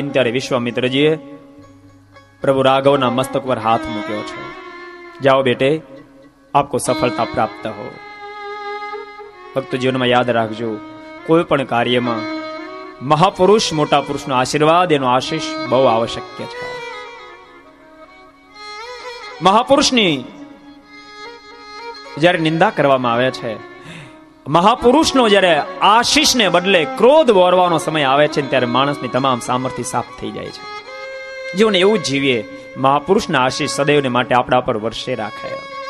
આપીને ત્યારે વિશ્વામિત્રજીએ પ્રભુ રાઘવના મસ્તક પર હાથ મૂક્યો છે. જાઓ બેટે, આપકો સફળતા પ્રાપ્ત હો. ભક્ત જીવનમાં યાદ રાખજો, કોઈ પણ કાર્યમાં મહાપુરુષ, મોટા પુરુષનો આશીર્વાદ, એનો આશીષ બહુ આવશ્યક છે. મહાપુરુષની જ્યારે નિંદા કરવામાં આવે છે, મહાપુરુષનો જ્યારે આશીષને બદલે ક્રોધ વોરવાનો સમય આવે છે, ત્યારે માણસની તમામ સામર્થ્ય સાફ થઈ જાય છે. જીવન એવું જ જીવીએ, મહાપુરુષના આશીષ સદૈવને માટે આપણા પર વર્ષે રાખે.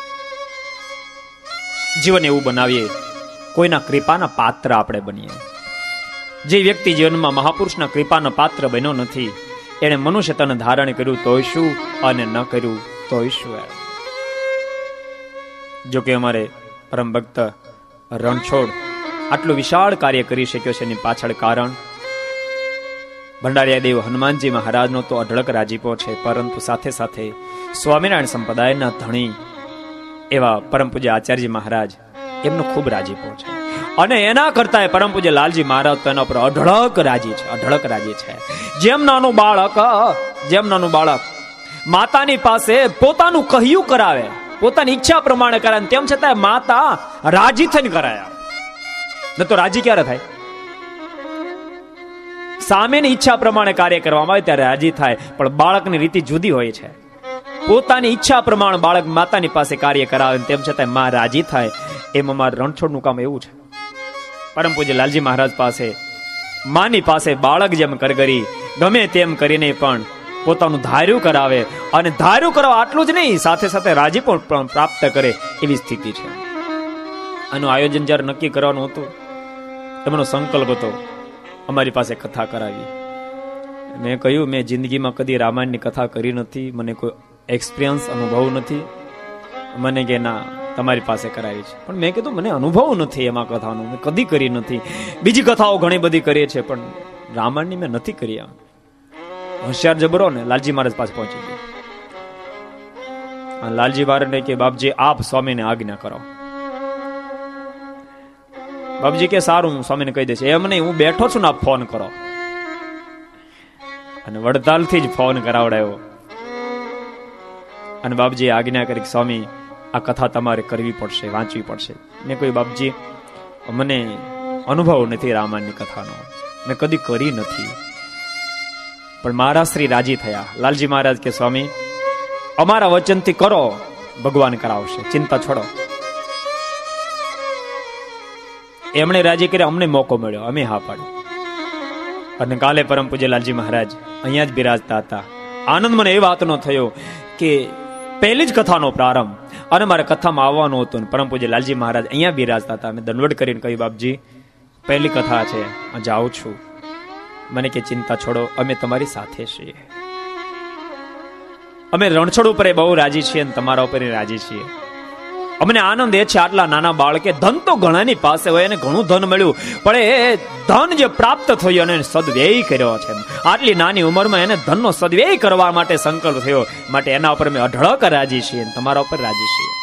જીવન એવું બનાવીએ, કોઈના કૃપાના પાત્ર આપણે બનીએ. જે વ્યક્તિ જીવનમાં મહાપુરુષના કૃપાના પાત્ર બન્યો નથી, એને મનુષ્ય તન ધારણ કર્યું તોય શું અને ન કર્યું તોય શું. જો કે અમારે પરમ ભક્ત રણછોડ આટલું વિશાળ કાર્ય કરી શક્યો છે, એની પાછળ કારણ ભંડારીયા દેવ હનુમાનજી મહારાજનો તો અઢળક રાજીપો છે, પરંતુ સાથે સાથે સ્વામિનારાયણ સંપ્રદાયના ધણી એવા પરમ પૂજ્ય આચાર્યજી મહારાજ, એમનો ખૂબ રાજીપો છે. અને એના કરતા પરમ પૂજ્ય લાલજી મહારાજ તો એના પર અઢળક રાજી છે, અઢળક રાજી છે. જેમ નાનું બાળક માતાની પાસે પોતાનું કહ્યું કરાવે, પોતાની ઈચ્છા પ્રમાણે કરાવે, તેમ છતાં માતા રાજી થઈને કરાયા. ન તો રાજી ક્યારે થાય? સામેની ઈચ્છા પ્રમાણે કાર્ય કરવામાં આવે ત્યારે રાજી થાય, પણ બાળકની રીતિ જુદી હોય છે. પોતાની ઈચ્છા પ્રમાણે બાળક માતાની પાસે કાર્ય કરાવે, તેમ છતાં માં રાજી થાય. એમ અમારા રણછોડનું કામ એવું છે. પરમ પૂજ્ય લાલજી મહારાજ પાસે, માની પાસે બાળક જેમ કરગરી ગમે તેમ કરીને પણ પોતાનું ધાર્યું કરાવે, અને ધાર્યું કરાવે આટલું જ નહીં, સાથે સાથે રાજી પણ પ્રાપ્ત કરે એવી સ્થિતિ છે. આનું આયોજન જ્યારે નક્કી કરવાનું હતું, એમનો સંકલ્પ હતો અમારી પાસે કથા કરાવી. મેં કહ્યું, મેં જિંદગીમાં કદી રામાયણની કથા કરી નથી, મને કોઈ એક્સપિરિયન્સ, અનુભવ નથી. મને કે ના, તમારી પાસે કરાવી છે. પણ મેં કીધું, મને અનુભવ નથી એમાં કથાનો, મેં કદી કરી નથી. બીજી કથાઓ ઘણી બધી કરી છે, પણ રામાયણની મેં નથી કરી. હોશિયાર જબરો ને લાલજી મહારાજ પાસે પહોંચી ગયો. લાલજી મહારાજ કે બાપજી આપ સ્વામીને આજ્ઞા કરો. બાપજી કે સારું, હું સ્વામીને કહી દઈશ. એમ નહીં, હું બેઠો છું ને, આપ ફોન કરો. અને વડતાલથી જ ફોન કરાવડાયો. અને બાપજી આજ્ઞા કરી, સ્વામી આ કથા તમારે કરવી પડશે, વાંચવી પડશે. મેં કહ્યું, બાપજી મને અનુભવ નથી રામાયણની કથાનો, મેં કદી કરી નથી. પણ મહારાજ શ્રી રાજી થયા. લાલજી મહારાજ કે સ્વામી અમારા વચનથી કરો, ભગવાન કરાવશે, ચિંતા છોડો. એમણે રાજી કરી, અમને મોકો મળ્યો, અમે હા પાડી. અને કાલે પરમ પૂજ્ય લાલજી મહારાજ અહીંયા જ બિરાજતા હતા. આનંદ મને એ વાતનો થયો કે પહેલી જ કથાનો પ્રારંભ, અને મારે કથામાં આવવાનું હતું. પરમ પૂજ્ય લાલજી મહારાજ અહીંયા બિરાજતા હતા. મેં દંડવત કરીને કહ્યું, બાપજી પહેલી કથા છે, જાઉં છું. મને કે ચિંતા છોડો, અમે તમારી સાથે છીએ. અમે રણછોડ ઉપર બહુ રાજી છીએ અને તમારા ઉપર રાજી છીએ. અમને આનંદ એ છે, આટલા નાના બાળકે, ધન તો ઘણાની પાસે હોય, એને ઘણું ધન મળ્યું, પણ એ ધન જે પ્રાપ્ત થયું અને સદવ્યય કર્યો છે. આટલી નાની ઉંમરમાં એને ધનનો સદવ્યય કરવા માટે સંકલ્પ થયો, માટે એના ઉપર અમે અઢળક રાજી છીએ, તમારા ઉપર રાજી છીએ.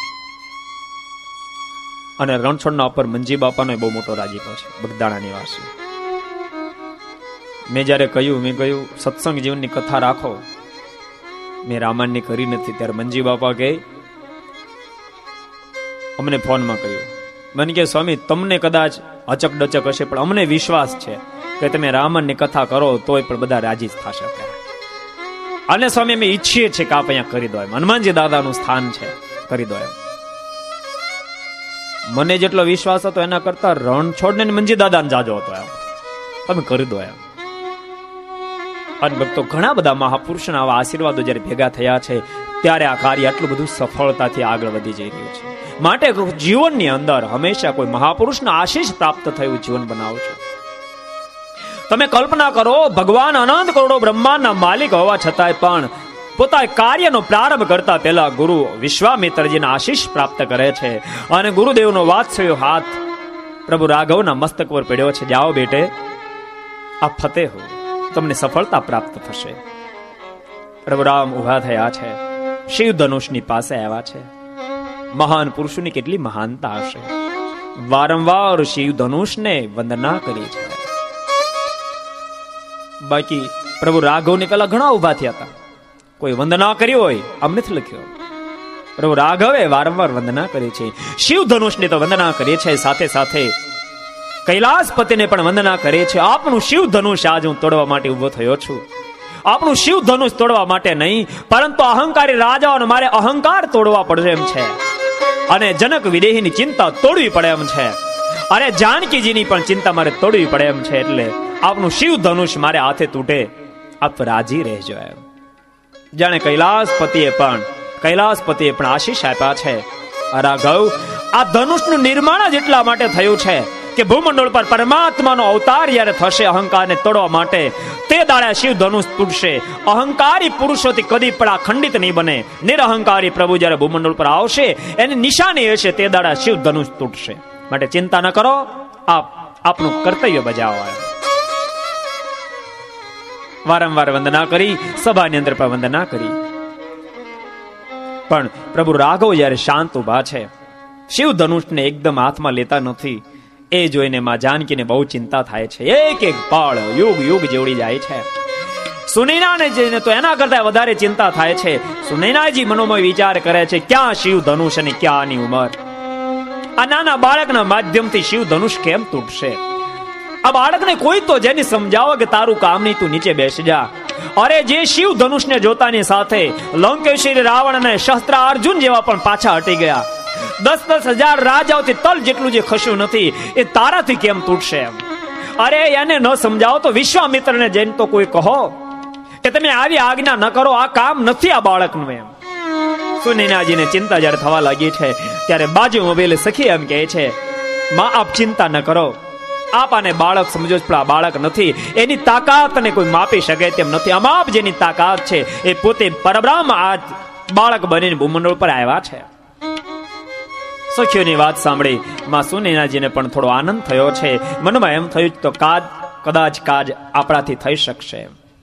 અને રણછોડના ઉપર મંજી બાપાનો બહુ મોટો રાજીપો છે, બગદાણા નિવાસી. મેં જયારે કહ્યું, સત્સંગ જીવનની કથા રાખો, મેં રામાયણની કરી નથી, ત્યારે મંજી બાપા કહે, અમને ફોનમાં કહ્યું, મને કે સ્વામી તમને કદાચ અચક ડચક હશે, પણ અમને વિશ્વાસ છે કે તમે રામાયણની કથા કરો તોય પણ બધા રાજી થશે. અને સ્વામી અમે ઈચ્છીએ છીએ કે આપ અહીંયા કરી દો, એમ હનુમાનજી દાદાનું સ્થાન છે, કરી દો એમ. મને જેટલો વિશ્વાસ હતો એના કરતા રણછોડને મંજી દાદાને જાજો હતો, એમ તમે કરી દો એમ. અને ભક્તો, ઘણા બધા મહાપુરુષના આવા આશીર્વાદો જયારે ભેગા થયા છે, ત્યારે આ કાર્ય આટલું બધું સફળતાથી આગળ વધી જઈ રહ્યું છે. માટે જીવનની અંદર હંમેશા કોઈ મહાપુરુષના આશીષ પ્રાપ્ત થયું જીવન બનાવજો. તમે કલ્પના કરો, ભગવાન અનંત કરોડો બ્રહ્માંડના માલિક હોવા છતાંય પણ પોતાના કાર્યનો પ્રારંભ કરતા પહેલા ગુરુ વિશ્વામિત્રજીના આશીષ પ્રાપ્ત કરે છે. અને ગુરુદેવનો વાત્સલ્ય હાથ પ્રભુ રાઘવના મસ્તક પર પડ્યો છે. જાઓ બેટે, આ ફતેહ હો, તમને સફળતા પ્રાપ્ત થશે. પ્રભુ રામ ઉભા થયા છે, શિવ ધનુષની પાસે આવ્યા છે. મહાન પુરુષોની કેટલી મહાનતા હશે. વારંવાર શિવ ધનુષને વંદના કરી છે. બાકી પ્રભુ રાઘવને પેલા ઘણા ઉભા થયા હતા. કોઈ વંદના કરી હોય આમ નથી લખ્યો. પ્રભુ રાઘવે વારંવાર વંદના કરી છે. શિવ ધનુષની તો વંદના કરીએ છે, સાથે સાથે કૈલાસપતિને પણ વંદના કરે છે. આપણું શિવ ધનુષ આજ હું તોડવા માટે ઉભો થયો છું. આપણું શિવ ધનુષ તોડવા માટે નહીં, પરંતુ અહંકારી રાજાઓને મારે અહંકાર તોડવા પડશે એમ છે. અને જનક વિદેહીની ચિંતા તોડવી પડે એમ છે. અને જાનકીજીની પણ ચિંતા મારે તોડવી પડે એમ છે. એટલે આપણું શિવ ધનુષ મારે હાથે તૂટે, આપ રાજી રહેજો એમ. જાણે કૈલાસપતિએ પણ આશીષ આપ્યા છે. રાઘવ, આ ધનુષનું નિર્માણ જ એટલા માટે થયું છે કે ભૂમંડળ પર પરમાત્માનો અવતાર જ્યારે થશે અહંકારને તોડવા માટે, તે દાડે શિવ ધનુષ તૂટશે. અહંકારી પુરુષોથી કદી પણ આ ખંડિત નહીં બને. નિરહંકારી પ્રભુ જ્યારે ભૂમંડળ પર આવશે, એની નિશાની હશે, તે દાડે શિવ ધનુષ તૂટશે. માટે ચિંતા ન કરો, આપ આપનું કર્તવ્ય બજાવો. વારંવાર વંદના કરી, સભાની અંદર પણ વંદના કરી. પણ પ્રભુ રાઘવ જ્યારે શાંત ઉભા છે, શિવ ધનુષને એકદમ હાથમાં લેતા નથી, એ જોઈને માં જાનકીને બહુ ચિંતા થાય છે. એક એક પળ યુગ જેવડી જાય છે. સુનૈનાને જઈને તો એના કરતા વધારે ચિંતા થાય છે. સુનૈનાજી મનોમય વિચાર કરે છે, ક્યાં શિવ ધનુષ અને ક્યાં આની ઉંમર. આ નાના બાળકના માધ્યમથી શિવ ધનુષ કેમ તૂટશે? આ બાળકને કોઈ તો જેને સમજાવો કે તારું કામ નહીં, તું નીચે બેસી જા. અરે જે શિવ ધનુષને જોતાની સાથે લંકેશ્વરી રાવણ અને શસ્ત્ર અર્જુન જેવા પણ પાછા હટી ગયા. 10,000 રાજાઓથી તલ જેટલું જે ખસ્યું નથી, એ તારાથી કેમ તૂટશે? અરે એને ન સમજાવો તો વિશ્વામિત્રને જઈને તો કોઈ કહો કે તમે આવી આજ્ઞા ન કરો, આ કામ નથી આ બાળકનું એમ. સુનૈનાજીને ચિંતા જ્યારે થવા લાગી છે, ત્યારે બાજુ ઉભેલી સખી એમ કહે છે, માં આપ ચિંતા ન કરો, આપ આને બાળક સમજો છો, પણ આ બાળક નથી. એની તાકાતને કોઈ માપી શકે તેમ નથી. અમાપ જેની તાકાત છે, એ પોતે પરબ્રહ્મ આ બાળક બનીને ભૂમંડળ પર આવ્યા છે. સખીઓની વાત સાંભળી માં સુનૈનાજીને પણ થોડો આનંદ થયો છે. મનમાં એમ થયું તો કદાચ કાજ આપણાથી થઈ શકશે.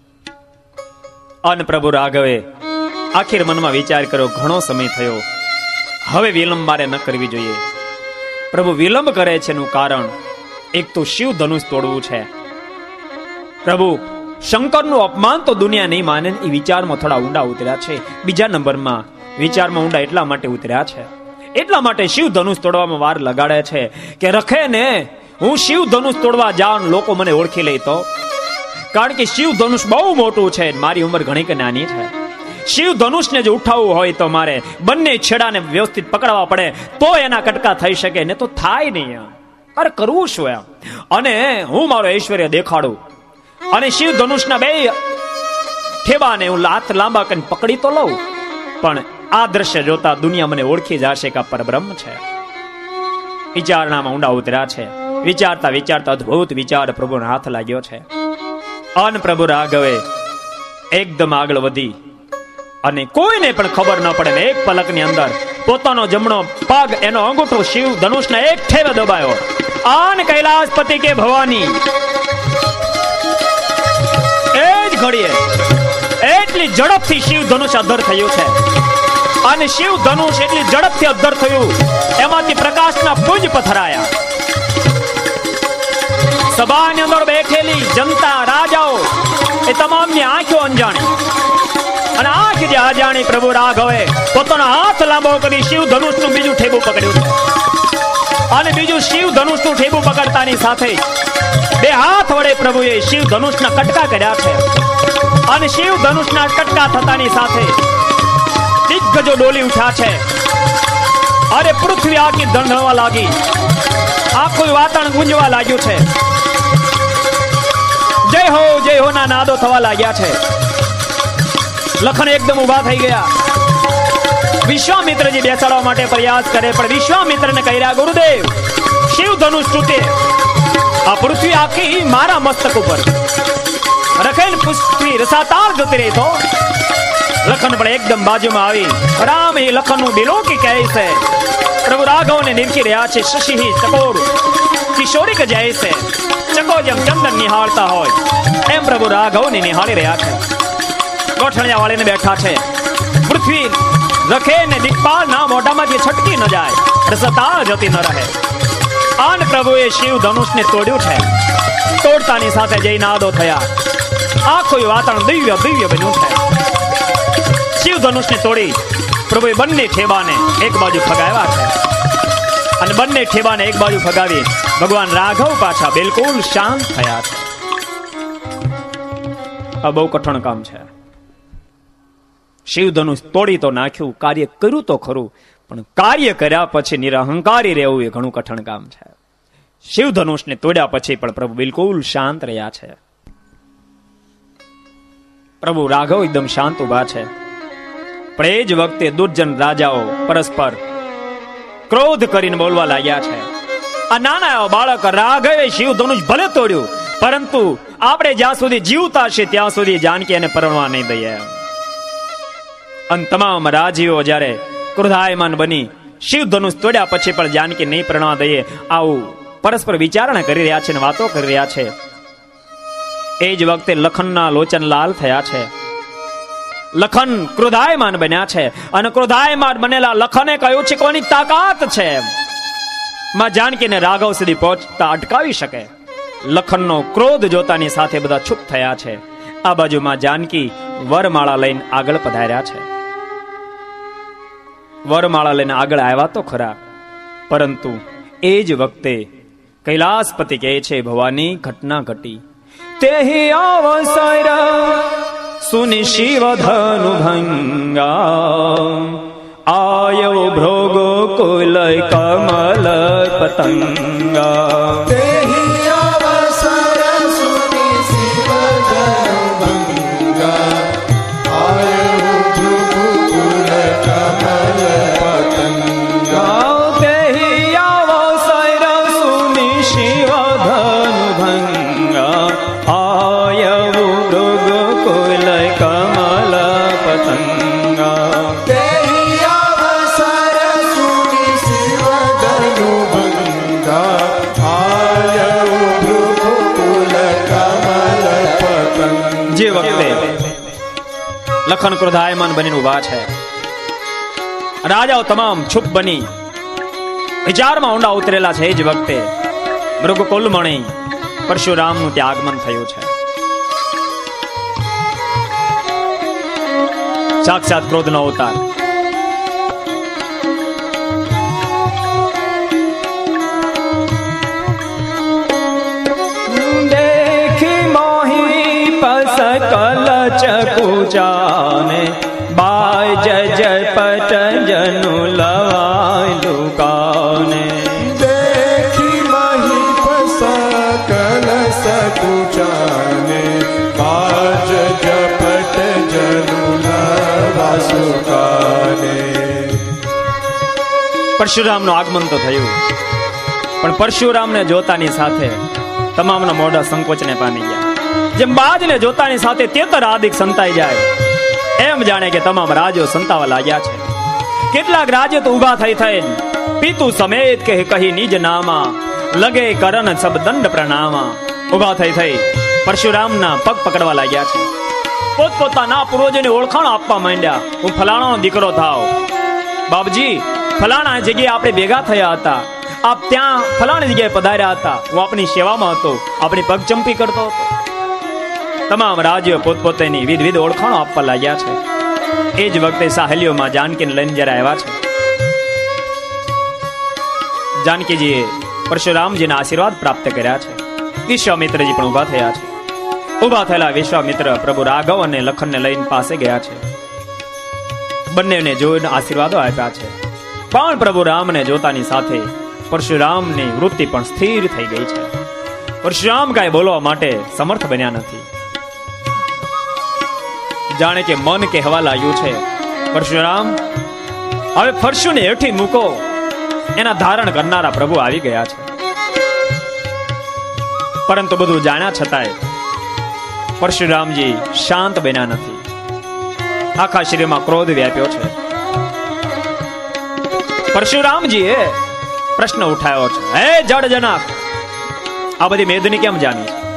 અન પ્રભુ રાઘવે આખિર મનમાં વિચાર કર્યો, ઘણો સમય થયો, હવે વિલંબ મારે ન કરવી જોઈએ. પ્રભુ વિલંબ કરે છે એનું કારણ એક તો શિવ ધનુષ તોડવું છે. પ્રભુ શંકરનું અપમાન તો દુનિયા નહીં માને, એ વિચારમાં થોડા ઊંડા ઉતર્યા છે. બીજા નંબરમાં વિચારમાં ઊંડા એટલા માટે ઉતર્યા છે, એટલા માટે શિવ ધનુષ તોડવામાં વાર લગાડે છે કે રખે ને હું શિવ ધનુષ તોડવા જાઉં, લોકો મને ઓળખી લે તો. કારણ કે શિવ ધનુષ બહુ મોટું છે, મારી ઉંમર ઘણી કે નાની છે. શિવ ધનુષને જો ઉઠાવવું હોય તો મારે બંને છેડાને વ્યવસ્થિત પકડવા પડે, તો એના કટકા થઈ શકે, ને તો થાય નહીં. અરે કરવું શું એમ? અને હું મારો ઐશ્વર્ય દેખાડું અને શિવ ધનુષના બે ઠેબાને હું હાથ લાંબા કરીને પકડી તો લઉં, પણ આ દ્રશ્ય જોતા દુનિયા મને ઓળખી જશે કે આ પરબ્રહ્મ છે. વિચારણામાં ઊંડા ઉતર્યા છે. વિચારતા વિચારતા અદ્ભુત વિચાર પ્રભુના હાથ લાગ્યો છે. અન પ્રભુ રાઘવે એકદમ આગળ વધી અને કોઈને પણ ખબર ન પડે, એક પલકની અંદર પોતાનો જમણો પગ એનો અંગૂઠો શિવ ધનુષના એક ઠેવે દબાયો. આન કૈલાસપતિ કે ભવાની એ જ ઘડીએ એટલી ઝડપથી શિવ ધનુષ અધર થયું છે. અને શિવ ધનુષ એટલી ઝડપથી અધર થયું, એમાંથી પ્રકાશના પુંજ પથરાયા. સભાની અંદર બેઠેલી જનતા, રાજાઓ, એ તમામની આંખો અંજાણી. અને આંખ જે અજાણી પ્રભુ રાઘવે પોતાનો હાથ લાંબો કરી શિવ ધનુષનું બીજું ઠેબું પકડ્યું છે. અને બીજું શિવ ધનુષનું ઠેબું પકડતાની સાથે બે હાથ વડે પ્રભુએ શિવ ધનુષના કટકા કર્યા છે. અને શિવ ધનુષના કટકા થતાની સાથે દિગ્ગજો ડોલી ઉઠ્યા છે. અરે પૃથ્વી આખી ધણધણવા લાગી, આખું વાતાવરણ ગુંજવા લાગ્યું છે. જય હો ના નાદો થવા લાગ્યા છે. લખન એકદમ ઉભા થઈ ગયા. વિશ્વામિત્રજી બેસાડવા માટે પ્રયાસ કરે, પણ વિશ્વામિત્રને કહ્યા, ગુરુદેવ શિવ ધનુષ તૂટે, આ પૃથ્વી આખી મારા મસ્તક ઉપર રખેલ પૃથ્વી રસાતાળ જતી રહી તો. લખન પણ એકદમ બાજુમાં આવી, રામ એ લખનનું બિલોકી કહે છે. પ્રભુ રાઘવને નિરખી રહ્યા છે. શશી ચકોર કિશોરી કે જાય છે, ચકો જેમ ચંદન નિહાળતા હોય એમ પ્રભુ રાઘવને નિહાળી રહ્યા છે. ગોઠણિયા વાળીને બેઠા છે. પૃથ્વી રખે ને દિક્પાલ ના મોઢામાંથી છટકી ન જાય, રસતાળ જતી ન રહે. આન પ્રભુએ શિવ ધનુષને તોડ્યું છે. તોડતાની સાથે જય નાદો થયા. આખું વાતાવરણ દિવ્ય દિવ્ય બન્યું છે. શિવ ધનુષને તોડી પ્રભુએ બંને ઠેબાને એક બાજુ ફગાવ્યા છે અને બંને ઠેબાને એક બાજુ ફગાવી ભગવાન રાઘવ પાછા બિલકુલ શાંત થયા છે. આ બહુ કઠણ કામ છે. શિવ ધનુષ તોડી તો નાખ્યું, કાર્ય કર્યું તો ખરું, પણ કાર્ય કર્યા પછી નિરહંકારી રહેવું એ ઘણું કઠણ કામ છે. શિવ ધનુષને તોડ્યા પછી પણ પ્રભુ બિલકુલ શાંત રહ્યા છે. પ્રભુ રાઘવ એકદમ શાંત ઉભા છે. પણ એ જ વખતે દુર્જન રાજાઓ પરસ્પર ક્રોધ કરીને બોલવા લાગ્યા છે. આ નાના એવા બાળક રાઘવે શિવ ધનુષ ભલે તોડ્યું, પરંતુ આપણે જ્યાં સુધી જીવતા છે ત્યાં સુધી જાનકી એને પરણવા નહીં દઈએ. અને તમામ રાજીઓ જ્યારે ક્રોધાયમાન બની શિવ ધનુષ તોડ્યા પછી પણ જાનકી નહીં પરણવા દઈએ, આવું પરસ્પર વિચારણા કરી રહ્યા છે અને વાતો કરી રહ્યા છે. એ જ વખતે લખનના લોચન લાલ થયા છે. લખન ક્રોધાયમાન બન્યા છે અને ક્રોધાયમાન બનેલા લખને કહ્યું છે કોની તાકાત છે માં જાનકીને રાઘવ સુધી પહોંચતા અટકાવી શકે. લખનનો ક્રોધ જોતાની સાથે બધા ચૂપ થયા છે. આ બાજુમાં જાનકી વરમાળા લઈને આગળ પધાર્યા છે. વરમાળા લઈને આગળ આવ્યા તો ખરા, પરંતુ એ જ વખતે કૈલાસપતિ કહે છે ભવાની ઘટના ઘટી. તેહી અવસર સુનિ શિવ ધનુ ભંગા આયો ભ્રોગો કુલ કમલ પતંગા. તેહી અવસર સુનિ શિવ ધનુ ભંગા આયો ભ્રોગો કુલ કમલ પતંગા. તેહી અવસર સુનિ શિવ ધનુ ભંગા આયો ભ્રોગો કુલ કમલ પતંગા. તેહી અવસર સુનિ શિવ ધનુ ભંગા આયો ભ્રુગુ કુલ કમલ પતંગા. જે વખતે લખન ક્રોધાયમાન બનીને ઉભા છે, રાજાઓ તમામ છુપ બની વિચારમાં ઊંડા ઉતરેલા છે. એ જ વખતે મૃગકુલમણી પરશુરામનું ત્યાં આગમન થયું છે. સાક્ષાત ક્રોધનો અવતાર. દેખી મોહી પસકલ ચકુચાને બાય જય જય પટ જનુ લવાય લુકાને. देखी मही सकल सकुचाने बाज जपट जनुला वासुकाने. પરશુરામનું આગમન તો થયું, પણ પરશુરામને જોતાની સાથે તમામના મોઢા સંકોચને પામી ગયા. જેમ બાજને જોતાની સાથે તેતર આદિક સંતાઈ જાય, એમ જાણે કે તમામ રાજો સંતાવા લાગ્યા છે. કેટલાક રાજ્યો તો ઉભા થઈ થઈને પિતુ સમેત કે કહી નિજ નામા લગે કરન સબ દંડ પ્રણામા. ઉભા થઈ થઈ પરશુરામના પગ પકડવા લાગ્યા છે. પોતપોતાના પૂર્વજોને ઓળખાણ આપવા માંડ્યા. હું ફલાણાનો દીકરો થાવ. બાપજી, ફલાણા જગ્યાએ આપણે ભેગા થયા હતા, આપ ત્યાં ફલાણી જગ્યાએ પધાર્યા હતા, હું આપની સેવામાં હતો, આપણી પગ ચંપી કરતો હતો. તમામ રાજ્યો પોતપોતાની વિવિધ ઓળખાણો આપવા લાગ્યા છે. એ જ વખતે સાહેલીઓમાં જાનકીને લઈને જયારે આવ્યા છે, જાનકીજીએ પરશુરામજીના આશીર્વાદ પ્રાપ્ત કર્યા છે. વિશ્વામિત્રજી પણ ઉભા થયા છે. ઉભા થયેલા વિશ્વામિત્ર પ્રભુ રાઘવ અને લખનને લઈને પાસે ગયા છે. બંનેને જોઈને આશીર્વાદો આપ્યા છે. પણ પ્રભુ રામને જોતાની સાથે પરશુરામની વૃત્તિ પણ સ્થિર થઈ ગઈ છે. પરશુરામ કાંઈ બોલવા માટે સમર્થ બન્યા નથી. જાણે કે મન કહેવા લાગ્યું છે, પરશુરામ હવે ફરશુને હેઠી મૂકો. એના ધારણ કરનારા પ્રભુ આવી ગયા છે. પરંતુ બધું જાણ્યા છતાંય પરશુરામજી શાંત બન્યા નથી. આખા શરીરમાં ક્રોધ વ્યાપ્યો છે. પરશુરામજીએ પ્રશ્ન ઉઠાવ્યો છે, હે જડ જનક, આ બધી મેદની કેમ જામી છે?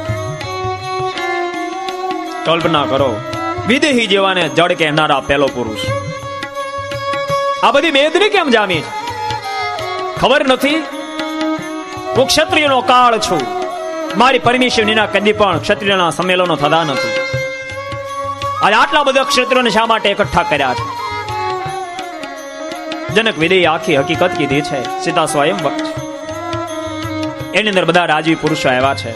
કલ્પના કરો, વિદેહી જેવાને જડ કહેનારા પહેલો પુરુષ આ બધી મેદની કેમ જામી છે? ખબર નથી? હું ક્ષત્રિયનો કાળ છું. મારી પરમિશન વિના કદી પણ ક્ષત્રિયના સંમેલનો થતા નથી. અને આટલા બધા ક્ષત્રિયોને શા માટે એકઠા કર્યા છે? જનક વિદેહી આખી હકીકત કીધી છે. સીતા સ્વયંવર છે, એની અંદર બધા રાજવી પુરુષો આવ્યા છે.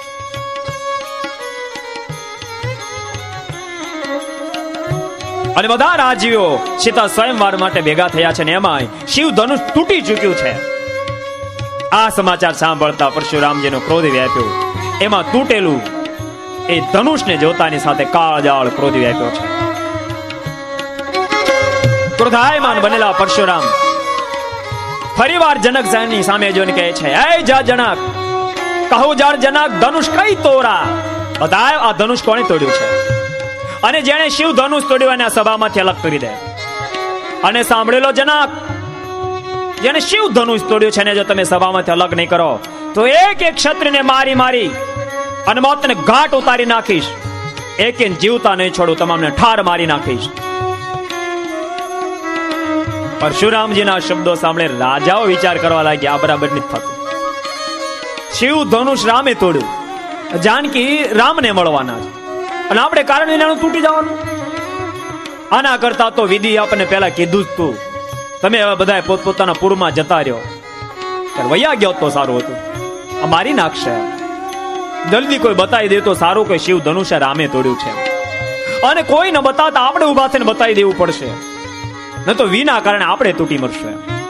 અને બધા રાજવીઓ સીતા સ્વયંવર માટે ભેગા થયા છે ને એમાં શિવ ધનુષ તૂટી ચૂક્યું છે. આ સમાચાર સાંભળતા પરશુરામજીનો ક્રોધ વ્યાપ્યો. એમાં તૂટેલું એ ધનુષને જોતાની સાથે કાળજાળ ક્રોધ વ્યાપ્યો છે. ક્રોધાયમાન બનેલા પરશુરામ ફરીવાર જનકની સામે જોઈને કહે છે, હે જા જનક, કહું જાણ જનક, ધનુષ કઈ તોરા? બતાવ આ ધનુષ કોણે તોડ્યું છે? અને જેણે શિવ ધનુષ તોડ્યું એને આ સભામાંથી અલગ કરી દે. અને સાંભળેલો જનક, જેને શિવ ધનુષ તોડ્યું છે ને જો તમે સભામાંથી અલગ નહીં કરો તો એક એક ક્ષત્રિયને મારી મારી અને મોતને ઘાટ ઉતારી નાખીશ. એક જીવતા નહીં છોડું, તમામને ઠાર મારી નાખીશ. પરશુરામજીના શબ્દો સાંભળે રાજાઓ વિચાર કરવા લાગ્યા, આ બરાબર નથી થતું. શિવ ધનુષ રામે તોડ્યું, જાનકી રામને મળવાના છે અને આપણે કારણ વિનાનું તૂટી જવાનું. આના કરતા તો વિધિ આપણને પહેલા કીધું જ તું, તમે હવે બધા પોતપોતાના પૂરમાં જતા રહ્યો, વૈયા ગયો તો સારું હતું. આ મારી નાખશે. જલ્દી કોઈ બતાવી દે તો સારું કે શિવ ધનુષે રામે તોડ્યું છે. અને કોઈ ન બતાવતા આપણે ઉભા થઈને બતાવી દેવું પડશે, ન તો વિના કારણે આપણે તૂટી મરશે.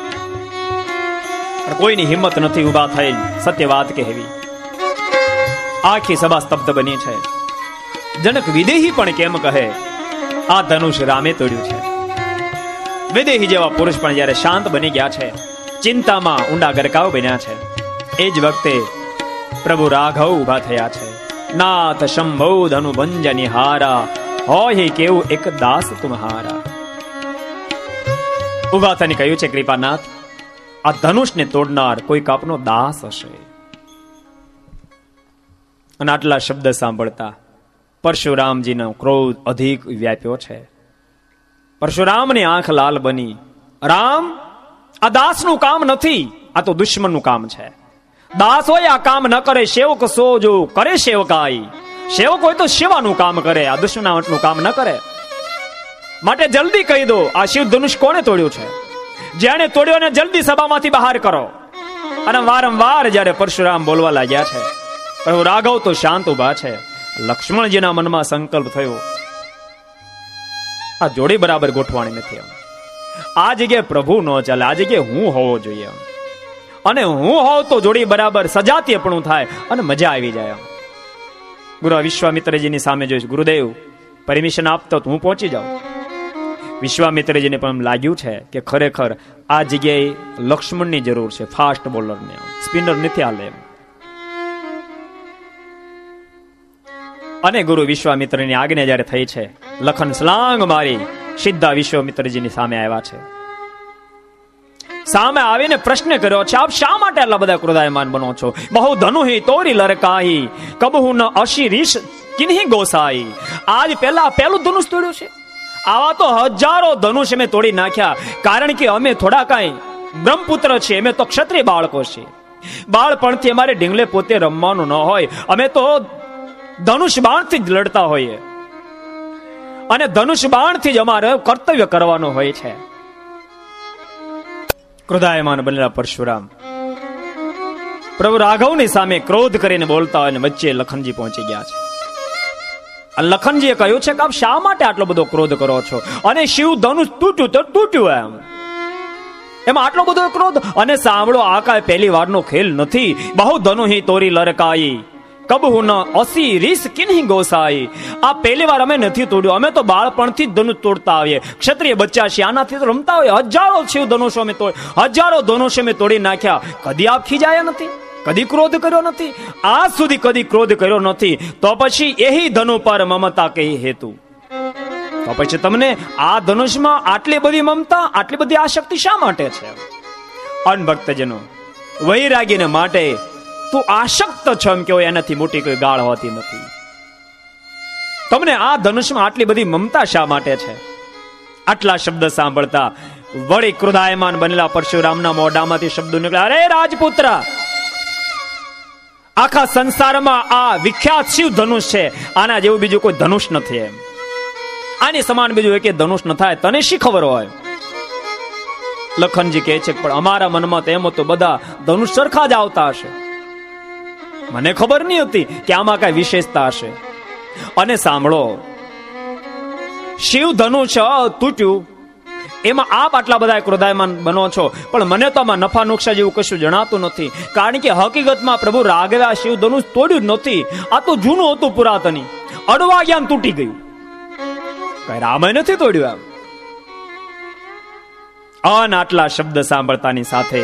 કોઈની હિંમત નથી ઉભા થઈ સત્ય વાત કહેવી. આખી સભા સ્તબ્ધ બની છે. જનક વિદેહી પણ કેમ કહે આ ધનુષ રામે તોડ્યું છે? વિદેહી જેવા પુરુષ પણ જયારે શાંત બની ગયા છે, ચિંતામાં ઊંડા ગરકાવ બન્યા છે, એ જ વખતે પ્રભુ રાઘવ ઉભા થયા છે. નાથ શંભો ધનુ ભંજની હારા, હોય કેવું એક દાસ તુમ્હારા. ઉભા થઈને કહ્યું છે, કૃપાનાથ, આ ધનુષને તોડનાર કોઈક આપનો દાસ હશે. અને આટલા શબ્દ સાંભળતા પરશુરામજીનો ક્રોધ અધિક વ્યાપ્યો છે. પરશુરામની આંખ લાલ બની. રામ, આ દાસનું કામ નથી, આ તો દુશ્મનનું કામ છે. દાસ હોય આ કામ ન કરે, સેવક સો જો કરે સેવકાઈ. સેવક હોય તો સેવાનું કામ કરે, આ દુશ્મનાવટનું કામ ન કરે. માટે જલ્દી કહી દો આ શિવ ધનુષ કોણે તોડ્યું છે? જેણે તોડ્યો ને જલ્દી સભામાંથી બહાર કરો. અને વારંવાર જ્યારે પરશુરામ બોલવા લાગ્યા છે, પ્રભુ રાઘવ તો શાંત ઉભા છે. લક્ષ્મણજીના મનમાં સંકલ્પ થયો, આ જોડી બરાબર ગોઠવાણી નથી. આ જગ્યાએ પ્રભુ ન ચાલે, આ જગ્યાએ હું હોવો જોઈએ. અને હું હોવ તો જોડી બરાબર સજાતીયપણું થાય અને મજા આવી જાય. ગુરુ વિશ્વામિત્રજીની સામે જોઈશ, ગુરુદેવ પરમિશન આપતો હું પહોંચી જાઉં. વિશ્વામિત્રજીને પણ લાગ્યું છે કે ખરેખર આ જગ્યાએ લક્ષ્મણની જરૂર છે, ફાસ્ટ બોલરને, સ્પિનર નથી હાલે. અને ગુરુ વિશ્વામિત્રની આજ્ઞા જ્યારે થઈ છે, લખન સલાંગ મારી સીધા વિશ્વામિત્રજીની સામે આવ્યા છે. સામે આવીને પ્રશ્ન કર્યો છે, આપ શા માટે આટલા બધા ક્રોધાયમાન બનો છો? બહુ ધનુહી તોરી લરકાહી, કબહુ ન અશી રીશ કિન્હી ગોસાઈ. આજ પહેલું ધનુષ તોડ્યું છે. આવા તો હજારો ધનુષ અમે તોડી નાખ્યા, કારણ કે અમે થોડા કાંઈ બ્રહ્મપુત્ર છીએ, અમે તો ક્ષત્રિય બાળકો છીએ. બાળપણથી અમારે ઢીંગલે પોતે રમવાનું ન હોય, અમે તો ધનુષ બાણથી જ લડતા હોઈએ અને ધનુષ બાણથી જ અમારે કર્તવ્ય કરવાનું હોય છે. ક્રોધાયમાન બનેલા પરશુરામ પ્રભુ રાઘવની સામે ક્રોધ કરીને બોલતા હોય, વચ્ચે લખનજી પહોંચી ગયા છે. લખનજીએ કહ્યું છે કે આપ શા માટે આટલો બધો ક્રોધ કરો છો? અને શિવ ધનુષ તૂટ્યું તો તૂટ્યું, એમાં આટલો બધો ક્રોધ? અને સાંભળો, આ કાંઈ પહેલી વારનો ખેલ નથી. બહુ ધનુહી તોરી લરકાઈ, કબહુ ન અસી રીસ કિન્હી ગોસાઈ. આ પહેલી વાર અમે નથી તોડ્યું, અમે તો બાળપણથી જ ધનુષ તોડતા આવીએ. ક્ષત્રિય બચ્ચા છે, આનાથી તો રમતા હોય. હજારો શિવ ધનુષો અમે હજારો ધનુષ અમે તોડી નાખ્યા. કદી આપ ખીજાયા નથી, કદી ક્રોધ કર્યો નથી, આજ સુધી કદી ક્રોધ કર્યો નથી. તો પછી એહી ધનુ પર મમતા કહી હેતુ. તો પછી તમને આ ધનુષમાં આટલી બધી મમતા, આટલી બધી આસક્તિ શા માટે છે? અનભક્તજનો, વૈરાગીને માટે તું આસક્ત છો એમ કેવો એનાથી મોટી કોઈ ગાળ હોતી નથી. તમને આ ધનુષમાં આટલી બધી મમતા શા માટે છે? આટલા શબ્દ સાંભળતા વળી ક્રોધાયમાન બનેલા પરશુરામના મોઢામાંથી શબ્દો નીકળ્યા, અરે રાજપુત્ર, આખા સંસારમાં આ વિખ્યાત શિવ ધનુષ છે, આના જેવું બીજું કોઈ ધનુષ નથી. એમ આની સમાન બીજું એક ધનુષ ન થાય, તને શી ખબર હોય? લખનજી કહે છે પણ અમારા મનમાં તો એમ તો બધા ધનુષ સરખા જ આવતા હશે, મને ખબર નહીં હતી કે આમાં કઈ વિશેષતા હશે. અને સાંભળો, શિવ ધનુષ તૂટ્યું એમાં આપ આટલા બધા ક્રોધાયમાન બનો છો, પણ મને તો આમાં નફા નુકસાન જેવું કશું જણાતું નથી. કારણ કે હકીકતમાં પ્રભુ રાઘવે આ શિવ ધનુષ તોડ્યું જ નથી. આ તો જૂનું હતું, પુરાતની, અડવા જ્ઞાન તૂટી ગયું. કઈ રામે નથી તોડ્યું. આમ આટલા શબ્દ સાંભળતાની સાથે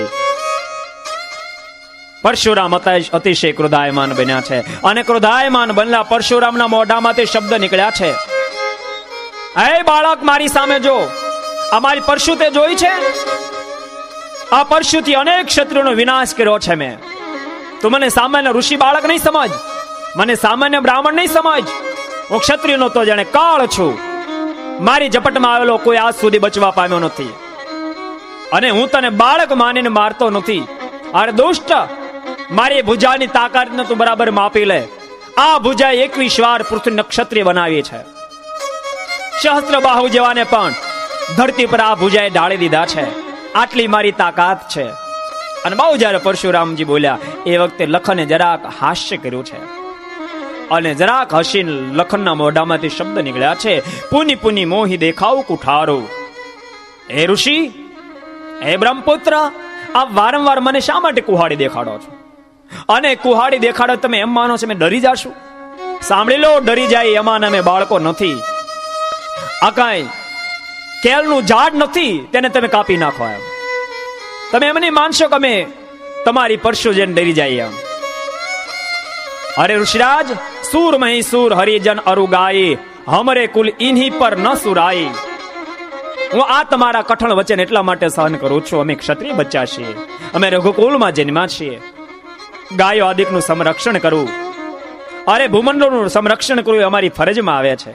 પરશુરામ અતિશય ક્રોધાયમાન બન્યા છે. અને ક્રોધાયમાન બનેલા પરશુરામના મોઢામાંથી શબ્દ નીકળ્યા છે, હે બાળક, મારી સામે જો. અમારી પરશુ તે જોઈ છે? આ પરશુથી અનેક ક્ષત્રિયોનો વિનાશ કર્યો છે મેં. તું મને સામાન્ય ઋષિ બાળક નહીં સમજ, મને સામાન્ય બ્રાહ્મણ નહીં સમજ. હું ક્ષત્રિયનો તો જાણે કાળ છું. મારી ઝપટમાં આવેલો કોઈ આજ સુધી બચવા પામ્યો નથી. અને હું તને બાળક માનીને મારતો નથી. અરે દુષ્ટ, મારી ભુજાની તાકાતને તું બરાબર માપી લે. આ ભુજા 21 વાર પૃથ્વીને ક્ષત્રિય બનાવી છે. સહસ્ત્ર બાહુ જેવાને પણ ધરતી પર આ ભુજાએ ડાળી દીધા છે. આટલી મારી તાકાત છે. અને બહુ જયારે પરશુરામજી બોલ્યા એ વખતે લખને જરાક હાસ્ય કર્યું છે. અને જરાક હસીને લખનના મોઢામાંથી શબ્દ નીકળ્યા છે, પુની પુની મોહી દેખાવ કુઠારો. હે ઋષિ, હે બ્રહ્મપુત્ર, આપ વારંવાર મને શા માટે કુહાડી દેખાડો છો? અને કુહાડી દેખાડો તમે એમ માનો છો મેં ડરી જાશું? સાંભળી લો, ડરી જાય એમાં અમે બાળકો નથી. આ કાંઈ કેળનું ઝાડ નથી તેને તમે કાપી નાખો એમ. તમે એમ નહીં માનશો કે અમે તમારી પરશુ જઈને ડરી જાય એમ. અરે ઋષિરાજ, સૂર મહી સૂર હરિજન અરુગાઈ, હમરે કુલ ઇન્હી પર ન સુરાઈ. હું આ તમારા કઠણ વચન એટલા માટે સહન કરું છું. અમે ક્ષત્રિય બચ્ચા છીએ, અમે રઘુકુલમાં જન્મ્યા છીએ. ગાયો આદિકનું સંરક્ષણ કરવું, અરે ભૂમંડળનું સંરક્ષણ કરવું અમારી ફરજમાં આવે છે.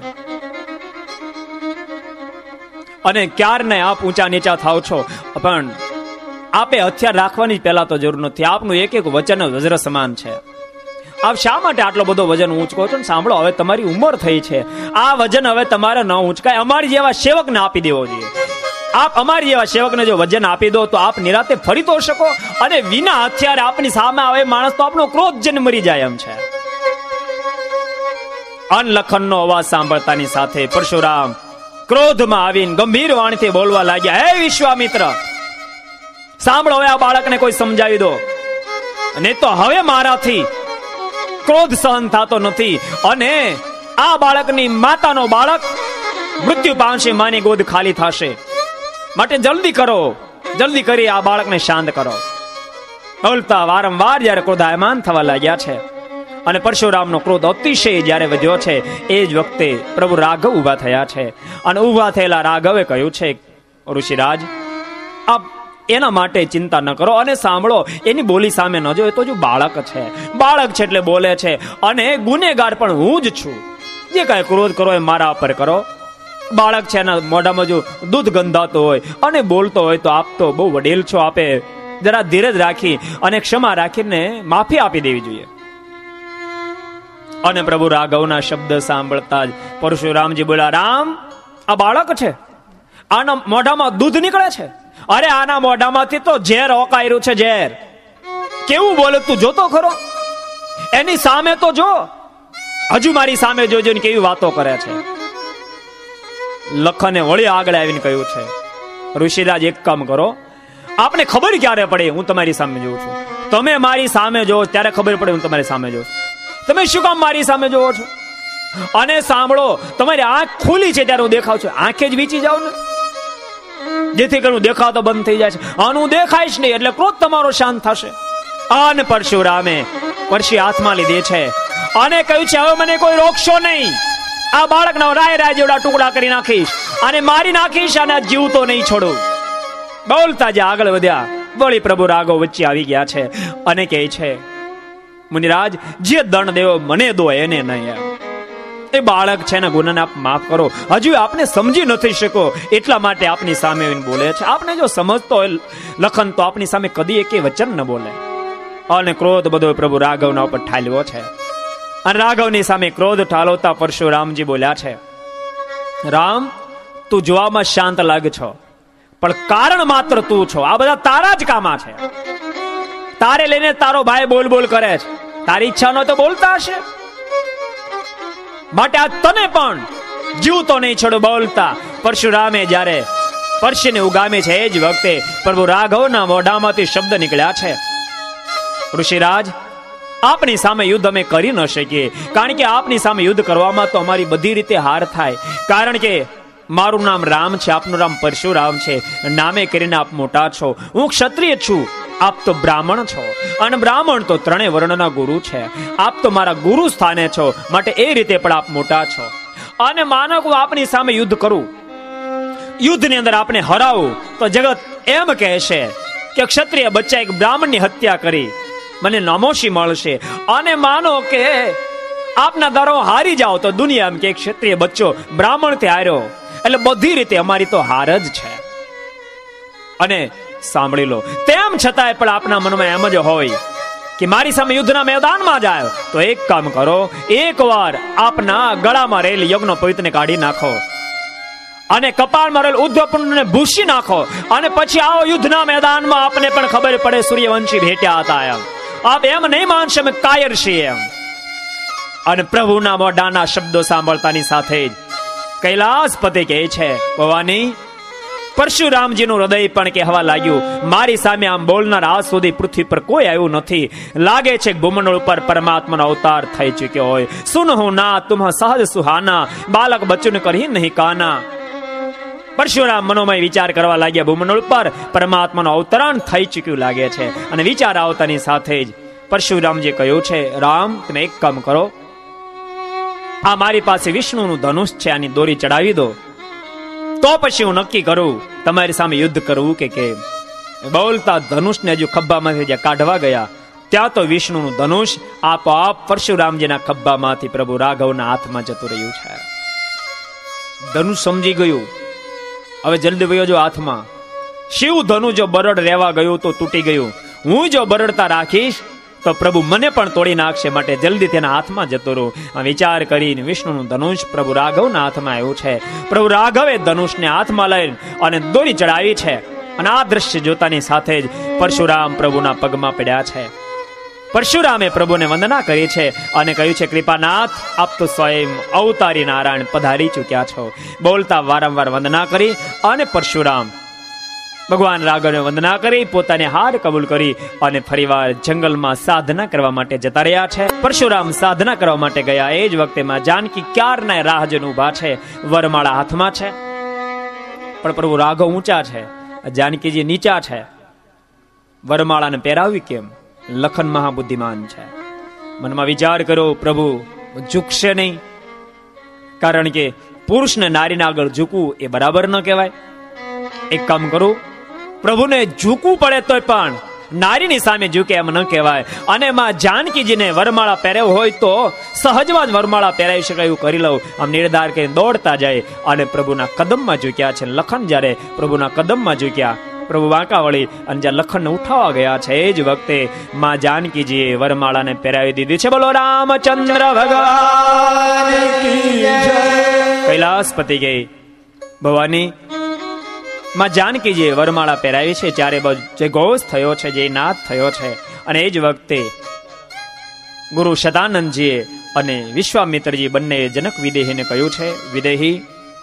અને ક્યારને આપ ઊંચા નીચા થાવ છો, પણ આપે હથિયાર રાખવાની પહેલા તો જરૂર નથી. આપનું એક એક વચન વજ્ર સમાન છે. આપ શા માટે આટલો બધો વજન ઊંચકો છો? સાંભળો, હવે તમારી ઉંમર થઈ છે. આ વજન હવે તમારે ન ઊંચકાય. અમારી જેવા સેવકને આપી દેવો જોઈએ. આપ અમારી જેવા સેવકને જો વજન આપી દો તો આપ નિરાતે ફરી તો શકો. અને વિના હથિયારે આપની સામે આવે માણસ તો આપનો ક્રોધ જન મરી જાય એમ છે. અનલખનનો અવાજ સાંભળતાની સાથે પરશુરામ ક્રોધમાં આવીને ગંભીર વાણીથી બોલવા લાગ્યા, હે વિશ્વામિત્ર, સાંભળો, હવે આ બાળકને કોઈ સમજાવી દો. અને તો હવે મારાથી ક્રોધ સહન થતો નથી. અને આ બાળકની માતાનો બાળક મૃત્યુ પામશે, માની ગોદ ખાલી થશે. માટે જલ્દી કરો, જલ્દી કરી આ બાળકને શાંત કરો. બોલતા વારંવાર જયારે ક્રોધાયમાન થવા લાગ્યા છે અને પરશુરામનો ક્રોધ અતિશય જયારે વધ્યો છે, એ જ વખતે પ્રભુ રાઘવ ઉભા થયા છે. અને ઉભા થયેલા રાઘવે કહ્યું છે, ઋષિરાજ, આપ એના માટે ચિંતા ન કરો. અને સાંભળો, એની બોલી સામે ન જો, એ તો જો બાળક છે. બાળક છે એટલે બોલે છે. અને ગુનેગાર પણ હું જ છું. જે કાંઈ ક્રોધ કરો એ મારા પર કરો. બાળક છે, એના મોઢામાં જો દૂધ ગંધાતો હોય અને બોલતો હોય તો આપ તો બહુ વડીલ છો, આપે જરા ધીરજ રાખી અને ક્ષમા રાખીને માફી આપી દેવી જોઈએ. અને પ્રભુ રાઘવના શબ્દ સાંભળતા જ પરશુરામજી બોલ્યા, રામ, આ બાળક છે, આના મોઢામાં દૂધ નીકળે છે. અરે આના મોઢામાંથી તો ઝેર ઓકાયરું છે, ઝેર. કેવું બોલે તું જોતો ખરો. એની સામે તો જો, હજુ મારી સામે જોજો ને કેવી વાતો કરે છે. લખને વળી આગળ આવીને કહ્યું છે, ઋષિરાજ, એક કામ કરો, આપને ખબર ક્યારે પડે હું તમારી સામે જોઉં છું? તમે મારી સામે જોવો ત્યારે ખબર પડે હું તમારી સામે જોઉં છું. તમે શું કામ મારી સામે જોવો છો? અને સાંભળો, તમારી આંખ ખુલી છે ત્યારે હું દેખાવ છું, આંખે જ વીચી જાવ ને, જેથી કરીને દેખાવ તો બંધ થઈ જાય છે. અને હું દેખાઈશ નહીં એટલે ક્રોધ તમારો શાંત થશે. અને પરશુરામે પરશી હાથમાં લીધી છે અને કહ્યું છે, હવે મને કોઈ રોકશો નહીં. આ બાળકના રાય રાય જેવડા ટુકડા કરી નાખીશ અને મારી નાખીશ અને જીવતો નહીં છોડું. બોલતા જે આગળ વધ્યા, વળી પ્રભુ રાઘવ વચ્ચે આવી ગયા છે અને કહે છે, મુનિરાજ, જે દંડ દેવો મને દો, એને નહીં. એ બાળક છે ને, ગુનાને આપ માફ કરો. હજુ આપને સમજી નથી શકો એટલા માટે આપની સામે બોલે છે. આપને જો સમજતો હોય લખન તો આપની સામે કદી એક વચન ન બોલે. અને ક્રોધ બધો પ્રભુ રાઘવના ઉપર ઠાલવ્યો છે. અને રાઘવની સામે ક્રોધ ઠાલવતા પરશુરામજી બોલ્યા છે, રામ, તું જોવામાં શાંત લાગે છો, પણ કારણ માત્ર તું છો. આ બધા તારા જ કામા છે. તારે લઈને તારો ભાઈ બોલ બોલ કરે છે. તારી ઈચ્છા ન તો બોલતા હશે. માટે આ તને પણ જીવતો નહીં છોડો બોલતા. પરશુરામે જ્યારે પરશીને ઉગામે છે એ જ વખતે પ્રભુ રાઘવના મોઢામાંથી શબ્દ નીકળ્યા છે, ઋષિરાજ, આપની સામે યુદ્ધ અમે કરી ન શકીએ, કારણ કે આપની સામે યુદ્ધ કરવામાં તો અમારી બધી રીતે હાર થાય. કારણ કે મારું નામ રામ છે, આપનું નામ પરશુરામ છે. નામે કરીને આપ મોટા છો, હું ક્ષત્રિય છું, આપ તો બ્રાહ્મણ છો, અને બ્રાહ્મણ તો ત્રણેય વર્ણના ગુરુ છે. આપ તો મારા ગુરુ સ્થાને છો, માટે એ રીતે પણ આપ મોટા છો. અને માનો હું આપની સામે યુદ્ધ કરું, યુદ્ધની અંદર આપને હરાવું, તો જગત એમ કહેશે કે ક્ષત્રિય બચ્ચા એક બ્રાહ્મણની હત્યા કરી, મને નમોશી મળશે. અને માનો કે આપના દારો હારી જાઓ તો દુનિયા એમ કે ક્ષત્રિય બચ્ચો બ્રાહ્મણથી હાર્યો, એટલે બધી રીતે અમારી તો હાર જ છે. અને સાંભળી લો, તેમ છતાંય પણ આપના મનમાં એમ જ હોય કે મારી સામે યુદ્ધના મેદાનમાં જાય તો એક કામ કરો, એકવાર આપના ગળામાં રહેલી યજ્ઞ પવિત્રને કાઢી નાખો અને કપાળમાં રહેલ ઉદ્ધવપુંડને ભૂસી નાખો, અને પછી આવો યુદ્ધના મેદાનમાં આપને પણ ખબર પડે સૂર્યવંશી ભેટ્યા હતા એમ. આપ એમ નહીં માનશો અમે કાયર છીએ એમ. અને પ્રભુના મોઢાના શબ્દો સાંભળતાની સાથે જ કૈલાસપતિ કહે છે, ભવાની, પરશુરામજીનું હૃદય પણ કહેવા લાગ્યું, મારી સામે આમ બોલનાર આજ સુધી પૃથ્વી પર કોઈ આવ્યું નથી. લાગે છે કે ભૂમંડળ ઉપર પરમાત્માનો અવતાર થઈ ચૂક્યો હોય. સુનહુ ના તુમ સહજ સુહાના, બાલક બચ્ચુને કરી નહીં કાના. પરશુરામ મનોમય વિચાર કરવા લાગ્યા, ભૂમંડળ પર પરમાત્માનો અવતરણ થઈ ચૂક્યું લાગે છે. અને વિચાર આવતાની સાથે જ પરશુરામજી કહ્યું છે, રામ, તમે એક કામ કરો, આ મારી પાસે વિષ્ણુનું ધનુષ છે, આની દોરી ચડાવી દો, તો પછી હું નક્કી કરું તમારી સામે યુદ્ધ કરવું કે કેમ. બોલતા ધનુષને હજુ ખબ્બામાંથી જ્યાં કાઢવા ગયા ત્યાં તો વિષ્ણુનું ધનુષ આપોઆપ પરશુરામજીના ખબ્બામાંથી પ્રભુ રાઘવના હાથમાં જતું રહ્યું છે. ધનુષ સમજી ગયું, હવે જલ્દી વયો જો હાથમાં. શિવ ધનુ જો બરડ રહેવા ગયું તો તૂટી ગયું, હું જો બરડતા રાખીશ તો પ્રભુ મને પણ તોડી નાખશે, માટે જલ્દી તેના હાથમાં જતો રહું. આ વિચાર કરીને વિષ્ણુનું ધનુષ પ્રભુ રાઘવના હાથમાં આવ્યું છે. પ્રભુ રાઘવે ધનુષને હાથમાં લઈને અને દોરી ચડાવી છે. અને આ દ્રશ્ય જોતાની સાથે જ પરશુરામ પ્રભુના પગમાં પડ્યા છે. પરશુરામે પ્રભુને વંદના કરી છે અને કહ્યું છે, કૃપાનાથ, આપ તો સ્વયં અવતારી નારાયણ પધારી ચૂક્યા છો. બોલતા વારંવાર વંદના કરી અને પરશુરામ ભગવાન રાઘવને વંદના કરી પોતાને હાર કબૂલ કરી અને ફરીવાર જંગલમાં સાધના કરવા માટે જતા રહ્યા છે. પરશુરામ સાધના કરવા માટે ગયા એ જ વખતે માં જાનકી ક્યારના રાહ જોઈને ઊભા છે. વરમાળા હાથમાં છે, પણ પ્રભુ રાઘવ ઊંચા છે, જાનકીજી નીચા છે. વરમાળાને પહેરાવી કેમ? લખન મહાબુદ્ધિમાન છે. મનમાં વિચાર કરો, પ્રભુ ઝૂકશે નહીં, કારણ કે પુરુષને નારીના આગળ ઝૂકવું એ બરાબર ન કહેવાય. એક કામ કરું, પ્રભુને ઝૂકવું પડે તોય પણ નારીની સામે ઝૂકે એમ ન કહેવાય. અને માં જાનકીજીને વરમાળા પહેર્યો હોય તો સહજમાં જ વરમાળા પહેરાવી શકાય એવું કરી લઉં. આમ નિર્ધાર કરીને દોડતા જાય અને પ્રભુના કદમમાં ઝૂક્યા છે. લખન જ્યારે પ્રભુના કદમમાં ઝૂક્યા, પ્રભુ વાંકા વળી અને જ્યાં લખનને ઉઠાવવા ગયા છે એ જ વખતે માં જાનકીજીએ વરમાળાને પહેરાવી દીધી છે. બોલો રામચંદ્ર ભગવાન કી જય. કૈલાસપતિ ગઈ ભવાની માં જાનકીજીએ વરમાળા પહેરાવી છે. ચારે બાજુ જે ઘોષ થયો છે, જે નાદ થયો છે. અને એ જ વખતે ગુરુ શતાનંદજીએ અને વિશ્વામિત્રજી બંને જનક વિદેહીને કહ્યું છે, વિદેહી,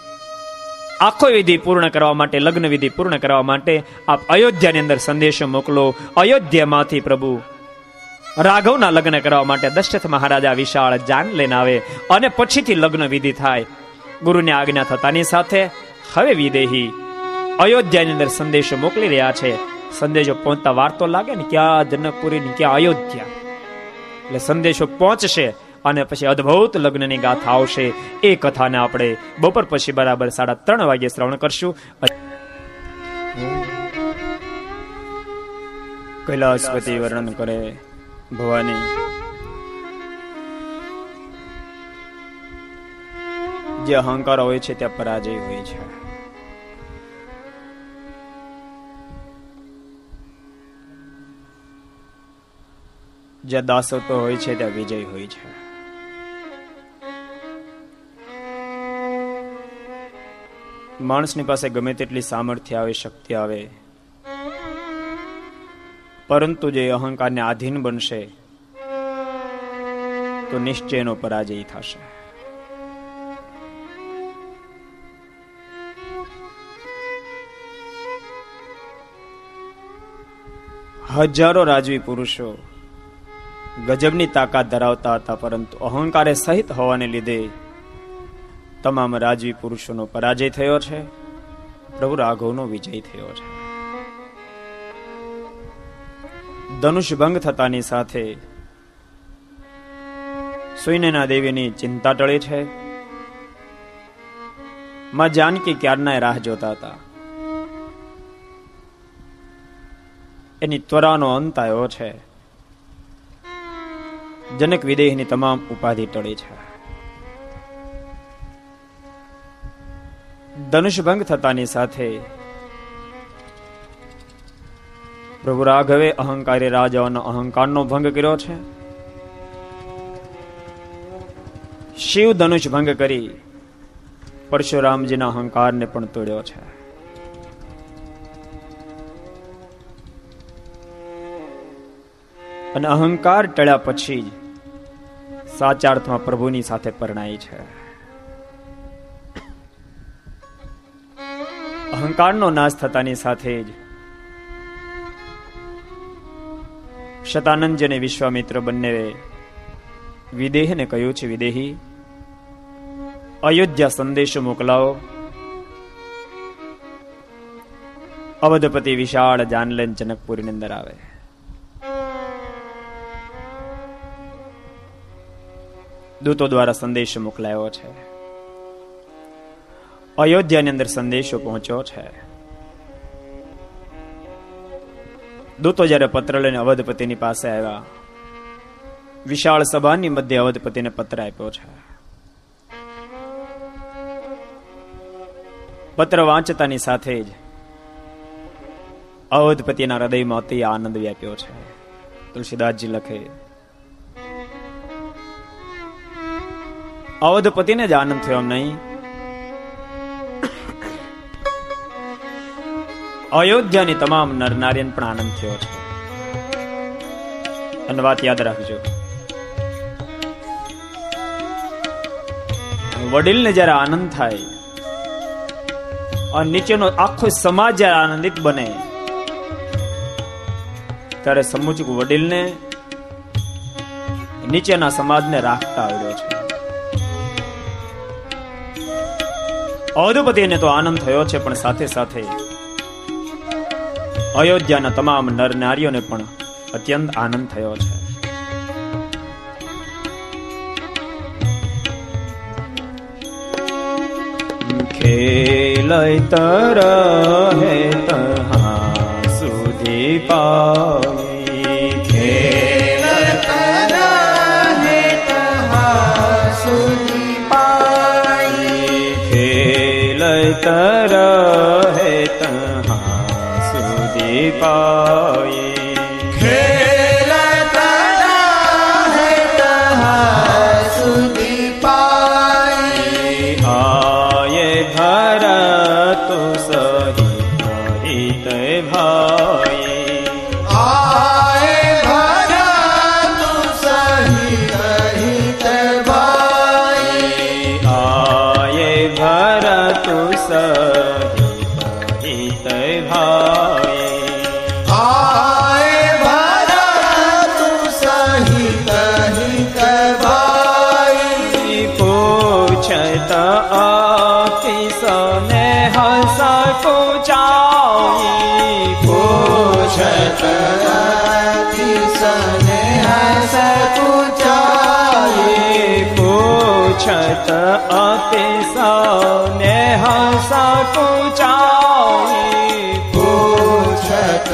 આખો વિધિ પૂર્ણ કરવા માટે, લગ્ન વિધિ પૂર્ણ કરવા માટે આપ અયોધ્યાની અંદર સંદેશો મોકલો. અયોધ્યામાંથી પ્રભુ રાઘવના લગ્ન કરવા માટે દશરથ મહારાજા વિશાળ જાન લઈને આવે અને પછીથી લગ્ન વિધિ થાય. ગુરુની આજ્ઞા થતાની સાથે હવે વિદેહી અયોધ્યાની અંદર સંદેશો મોકલી રહ્યા છે. સંદેશો પહોંચતા વાર તો લાગે ને, ક્યાં જનકપુરી ને ક્યાં અયોધ્યા. એટલે સંદેશો પહોંચશે અને પછી અદ્ભુત લગ્નની ગાથા આવશે. એ કથાને આપણે બપોર પછી બરાબર 3:30 વાગે શ્રવણ કરશું. કૈલાસપતિ વર્ણન કરે, ભવાની, જે અહંકાર હોય છે ત્યાં પરાજય હોય છે. જ્યાં દાસત્વ હોય છે ત્યાં વિજય હોય છે. માણસની પાસે ગમે તેટલી સામર્થ્ય આવે, શક્તિ આવે, પરંતુ જે અહંકારને આધીન બનશે તો નિશ્ચયનો પરાજય થશે. હજારો રાજવી પુરુષો ગજબની તાકાત ધરાવતા હતા, પરંતુ અહંકારે સહિત હોવાને લીધે તમામ રાજવી પુરુષોનો પરાજય થયો છે. પ્રભુ રાઘવનો વિજય થયો છે. ધનુષ ભંગ થતાની સાથે સુનૈના દેવીની ચિંતા ટળી છે. માં જાનકી ક્યારના રાહ જોતા હતા. એની ત્વરાનો અંત આવ્યો છે. જનક વિદેહની તમામ ઉપાધિ ટળી છે. ધનુષ ભંગ થતાની સાથે પ્રભુ રાઘવે અહંકારી રાજાઓનો અહંકારનો ભંગ કર્યો છે. શિવ ધનુષ ભંગ કરી પરશુરામજીના અહંકારને પણ તોડ્યો છે. અને અહંકાર ટળ્યા પછી જ સાચા અર્થમાં પ્રભુની સાથે પરણાઈ છે. અહંકારનો નાશ થતાની સાથે જ શતાનંદજી અને વિશ્વામિત્ર બંને વિદેહને કહ્યું છે, વિદેહી અયોધ્યા સંદેશો મોકલાવો. અવધપતિ વિશાળ જાન લઈને જનકપુરીની અંદર આવે. દૂતો દ્વારા સંદેશો મોકલાયો છે. અયોધ્યાની અંદર સંદેશો પહોંચ્યો છે. દૂતો જ્યારે પત્ર લઈને અવધપતિની પાસે આવ્યા, વિશાળ સભાની મધ્ય અવધપતિને પત્ર આપ્યો છે. પત્ર વાંચતાની સાથે જ અવધપતિના હૃદયમાં અતિ આનંદ વ્યાપ્યો છે. તુલસીદાસજી લખે, અવધપતિને જ આનંદ થયો એમ નહીં, અયોધ્યાની તમામ નર નારીને પણ આનંદ થયો છે. અને વાત યાદ રાખજો, વડીલને જયારે આનંદ થાય અને નીચેનો આખો સમાજ જયારે આનંદિત બને ત્યારે સમૂચક વડીલને નીચેના સમાજને રાખતા આવડ્યો છે. અવધપતિને તો આનંદ થયો છે, પણ સાથે સાથે અયોધ્યાના તમામ નર નારીઓને પણ અત્યંત આનંદ થયો છે. ખેલત રહે તહા સુધી પાઈ, ખેલત રહે તહા સુધી પાઈ, ખેલત રહે તહા સુધી પાઈ, ખેલત રહે તહા સુધી પાઈ. આયે ભરત સહિત હિત ભાઈ, આયે ભરત સહિત હિત ભાઈ, આયે ભરત સહિત હિત ભાઈ, આયે ભરત સહિત હિત ભાઈ. પૂછત આતિશને હસ પૂછાઈ, પૂછત અતિશને હસ પૂછાઈ, પૂછત આતિશને હસ પૂછાઈ, પૂછત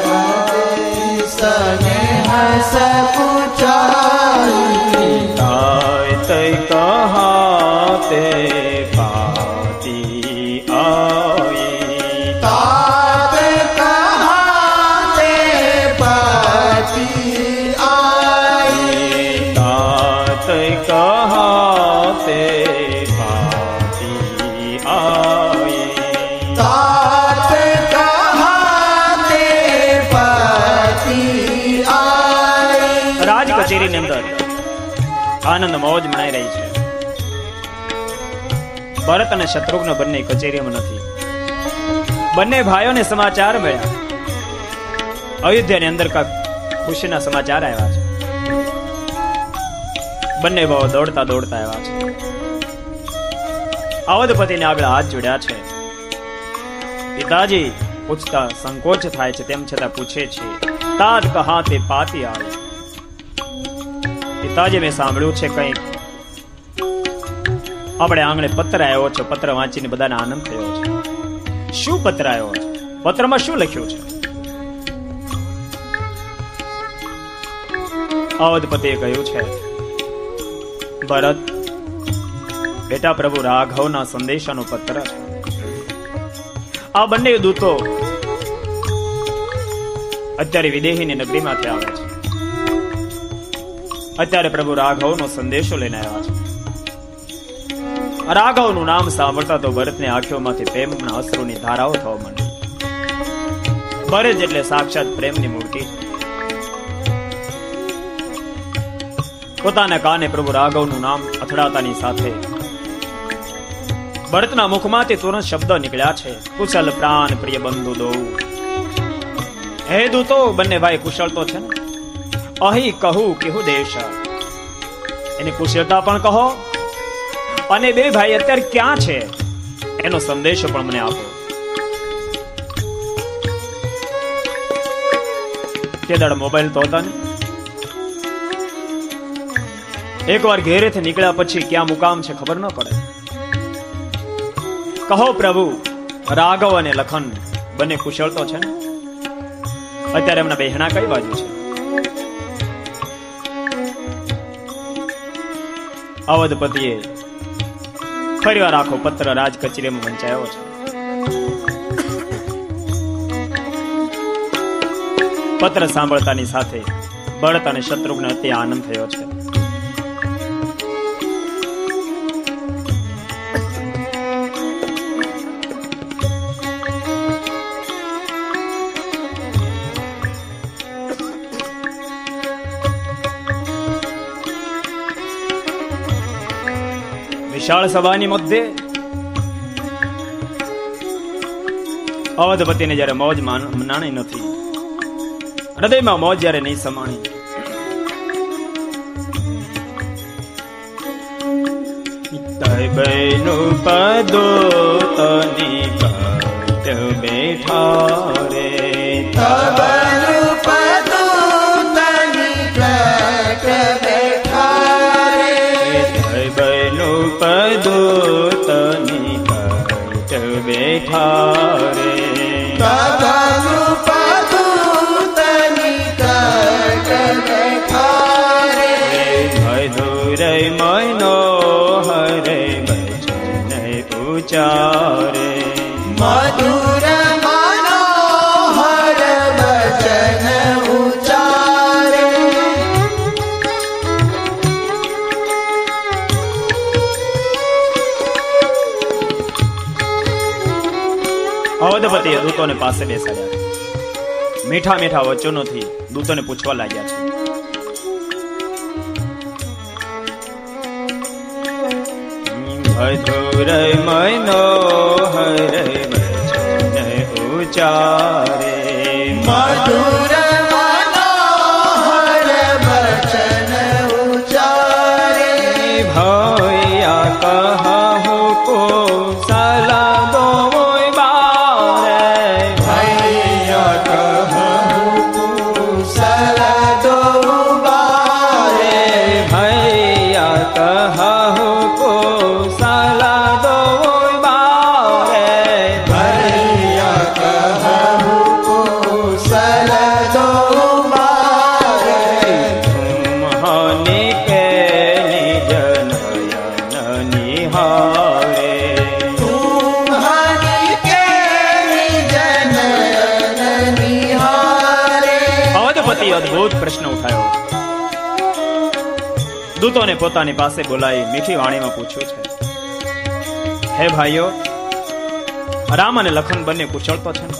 અતિશને હસ પૂછાઈ. તાય તૈ કહાતે પાતી આઈ, तात कहाते पाती आई, तात कहाते पाती आई, આનંદ મોજ મનાઈ રહી છે. ભરત અને શત્રુઘ્ન બંને કચેરીમાં નથી. બંને ભાઈઓને સમાચાર મળ્યા. અયોધ્યાની અંદર કાંક ખુશીના સમાચાર આવ્યા છે. બંને ભાઈઓ દોડતા દોડતા આવ્યા છે. અવધપતિને આગળ હાથ જોડ્યા છે. પિતાજી પૂછતા સંકોચ થાય છે, તેમ છતાં પૂછે છે, તાત કહા તે પાતી આવે. પિતાજી, મેં સાંભળ્યું છે કંઈક આપણે આંગણે પત્ર આવ્યો છે. પત્ર વાંચીને બધાને આનંદ થયો છે. શું પત્ર આવ્યો છે? પત્રમાં શું લખ્યું છે? અવધપતિએ કહ્યું છે, ભરત બેટા, પ્રભુ રાઘવના સંદેશાનો પત્ર છે. આ બંને દૂતો અત્યારે વિદેહીની નગરીમાંથી આવે છે. અત્યારે પ્રભુ રાઘવનો સંદેશો લઈને આવ્યા છે. રાઘવનું નામ સાંભળતા તો ભરતની આંખોમાંથી પ્રેમના અશ્રુની ધારાઓ થવા માંડી. ભરત એટલે સાક્ષાત પ્રેમની મૂર્તિ. પોતાના કાને પ્રભુ રાઘવનું નામ અથડાતાની સાથે ભરતના મુખમાંથી તુરંત શબ્દ નીકળ્યા છે, કુશલ પ્રાણ પ્રિય બંધુ દો. હે દૂતો, બંને ભાઈ કુશળ તો છે ને? અહીં કહું કેવું દેશ, એની કુશળતા પણ કહો, અને બે ભાઈ અત્યારે ક્યાં છે એનો સંદેશો પણ મને આપો. તે દાડે મોબાઈલ તો હતા ને. એકવાર ઘેરેથી નીકળ્યા પછી ક્યાં મુકામ છે ખબર ન પડે. કહો પ્રભુ, રાઘવ અને લખન બંને કુશળ તો છે ને? અત્યારે એમના બહેના કઈ બાજુ છે? અવધપતિએ ફરીવાર આખો પત્ર રાજ કચેરીમાં વંચાયો છે. પત્ર સાંભળતાની સાથે ભરત અને શત્રુઘ્ન અતિ આનંદ થયો છે. વિશાળ સભાની મધ્યે અવધપતિને જયારે મોજ મનાણી નથી, હૃદયમાં મોજ જયારે નહીં સમાણી, બહેનું પદો તની કાટ બેઠા રે, તબનું પદો તની કાટ બેઠા રે, બહેનું પદો તની કાટ બેઠા રે, તબનું પદો તની કાટ બેઠા રે, મધુર મનો હરે વચન ઉચારે, મધુર મનોહર વચન ઉચારે, અવધપતિએ દૂતોને પાસે બેસાડ્યા. મીઠા મીઠા વચનોથી દૂતોને પૂછવા લાગ્યા છે, મધુર મનોહર વચન ઉચારે, મધુર મનોહર વચન ઉચારે, ભૈયા કહો કો સલા દો બારે, ભૈયા કહું સલ દો બારે, ભૈયા કહો કો સલા દો બારે, ભૈયા કહું સલ દો બારે, તુમ્હાની કે નિજ નયન નિહારે, તુમ્હારી કે નિજ નયન નિહારે. અવધપતિ અદ્ભુત પ્રશ્ન ઉઠાયો. દૂતોને પોતાની પાસે બોલાવી મીઠી વાણીમાં પૂછ્યું છે, હે ભાઈઓ, રામ અને લખન બંને કુશળ તો છે ને?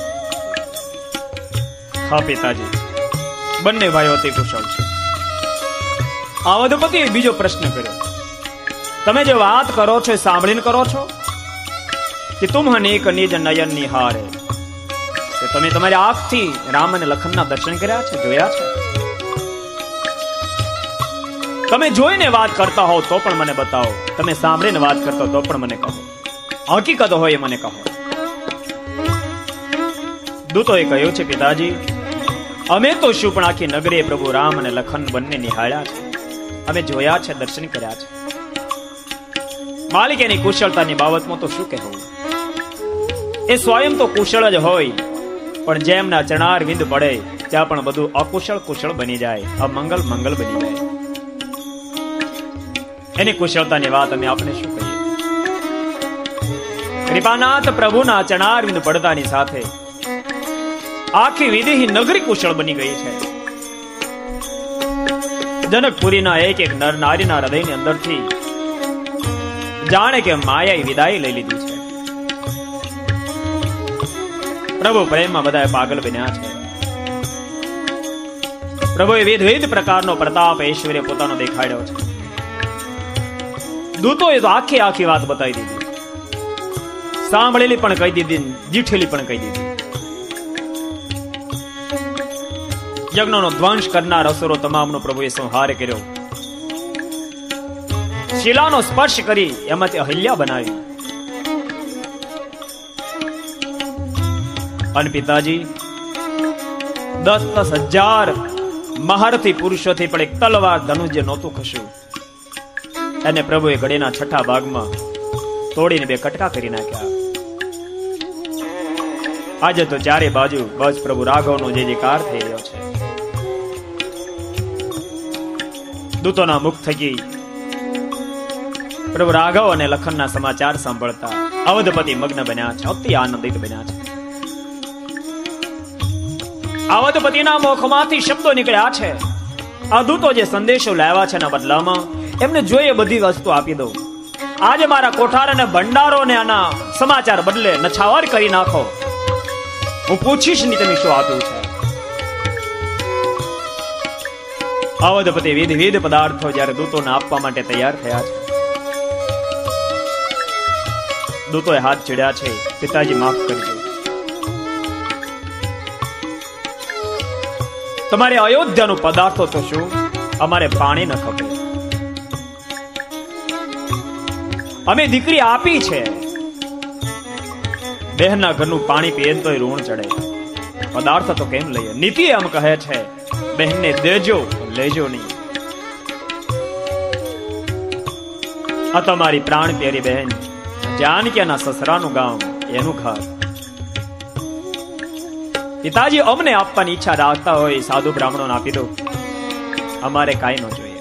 હા પિતાજી, બંને ભાઈઓ અતિ કુશળ છે. અવધપતિએ બીજો પ્રશ્ન કર્યો, તમે જે વાત કરો છો એ સાંભળીને કરો છો કે તુમ્હને એક નિજ નયન નિહારે, કે તમે તમારી આંખથી રામ અને લખનના દર્શન કર્યા છે, જોયા છે? તમે જોઈને વાત કરતા હો તો પણ મને બતાવો, તમે સાંભળીને વાત કરતા હો તો પણ મને કહો, હકીકત હોય એ મને કહો. દૂતોએ કહ્યું છે, પિતાજી અમે તો શું પણ આખી નગરીએ પ્રભુ રામ અને લખન બંને નિહાળ્યા છે, અમે જોયા છે, દર્શન કર્યા છે. માલિક એની કુશળતાની બાબતમાં તો શું કહેવું, એ સ્વયં તો કુશળ જ હોય, પણ જેમના ચરણાર વિંદ પડે ત્યાં પણ બધું અકુશળ કુશળ બની જાય, અમંગલ મંગલ બની જાય. એની કુશળતાની વાત અમે આપને શું કહીએ? કૃપાનાથ પ્રભુના ચરણાર વિંદ પડતાની સાથે આખી વિદેહી નગરી કુશળ બની ગઈ છે. જનકપુરીના એક એક નર નારીના હૃદયની અંદરથી જાણે કે માયાએ વિદાય લઈ લીધી છે. પ્રભુ પ્રેમમાં બધા પાગલ બન્યા છે. પ્રભુએ વિવિધ પ્રકારનો પ્રતાપ ઐશ્વર્ય પોતાનો દેખાડ્યો છે. દૂતોએ તો આખી વાત બતાવી દીધી, સાંભળેલી પણ કહી દીધી, જીઠેલી પણ કહી દીધી. યજ્ઞનો ધ્વંસ કરનાર અસુરો તમામનો પ્રભુએ સંહાર કર્યો. શિલાનો સ્પર્શ કરી એમાંથી અહલ્યા બનાવી. અને પિતાજી 10,000 મહારથી પુરુષોથી પણ એક તલવાર ધનુષ્ય નહોતું ખસ્યું. એને પ્રભુએ ઘડીના છઠ્ઠા ભાગમાં તોડીને 2 કટકા કરી નાખ્યા. આજે તો ચારે બાજુ બસ પ્રભુ રાઘવનો જે જયકાર થઈ રહ્યો છે. દૂતોના મુખ થકી પ્રભુ રાઘવ અને લખનના સમાચાર સાંભળતા અવધપતિ મગ્ન બન્યા છે, અતિ આનંદિત બન્યા છે. અવધપતિના મુખમાંથી શબ્દો નીકળ્યા છે, આ દૂતો જે સંદેશો લાવ્યા છે એના બદલામાં એમને જોઈએ બધી વસ્તુ આપી દઉં. આજે મારા કોઠાર અને ભંડારોને આના સમાચાર બદલે નછાવર કરી નાખો. હું પૂછીશ નહીં તમે શું આપ્યું છે. અવધપતિ વિવિધ પદાર્થો જ્યારે દૂતોને આપવા માટે તૈયાર થયા છે. દૂતોએ હાથ ચડ્યા છે, પિતાજી માફ કરજો, તમારે અયોધ્યાનું પદાર્થો તો શું, અમારે પાણી ન ખપે. અમે દીકરી આપી છે, બહેનના ઘરનું પાણી પીએ તોય ઋણ ચડે, પદાર્થ તો કેમ લઈએ? નીતિ એમ કહે છે, બહેનને દેજો લેજો નહીં. આ તમારી પ્રાણ પ્યારી બહેન જાનકીના સસરાનું ગામ, એનું ઘર. પિતાજી અમને આપવાની ઈચ્છા રાખતા હોય સાધુ બ્રાહ્મણોને આપી દો, અમારે કાંઈ ન જોઈએ.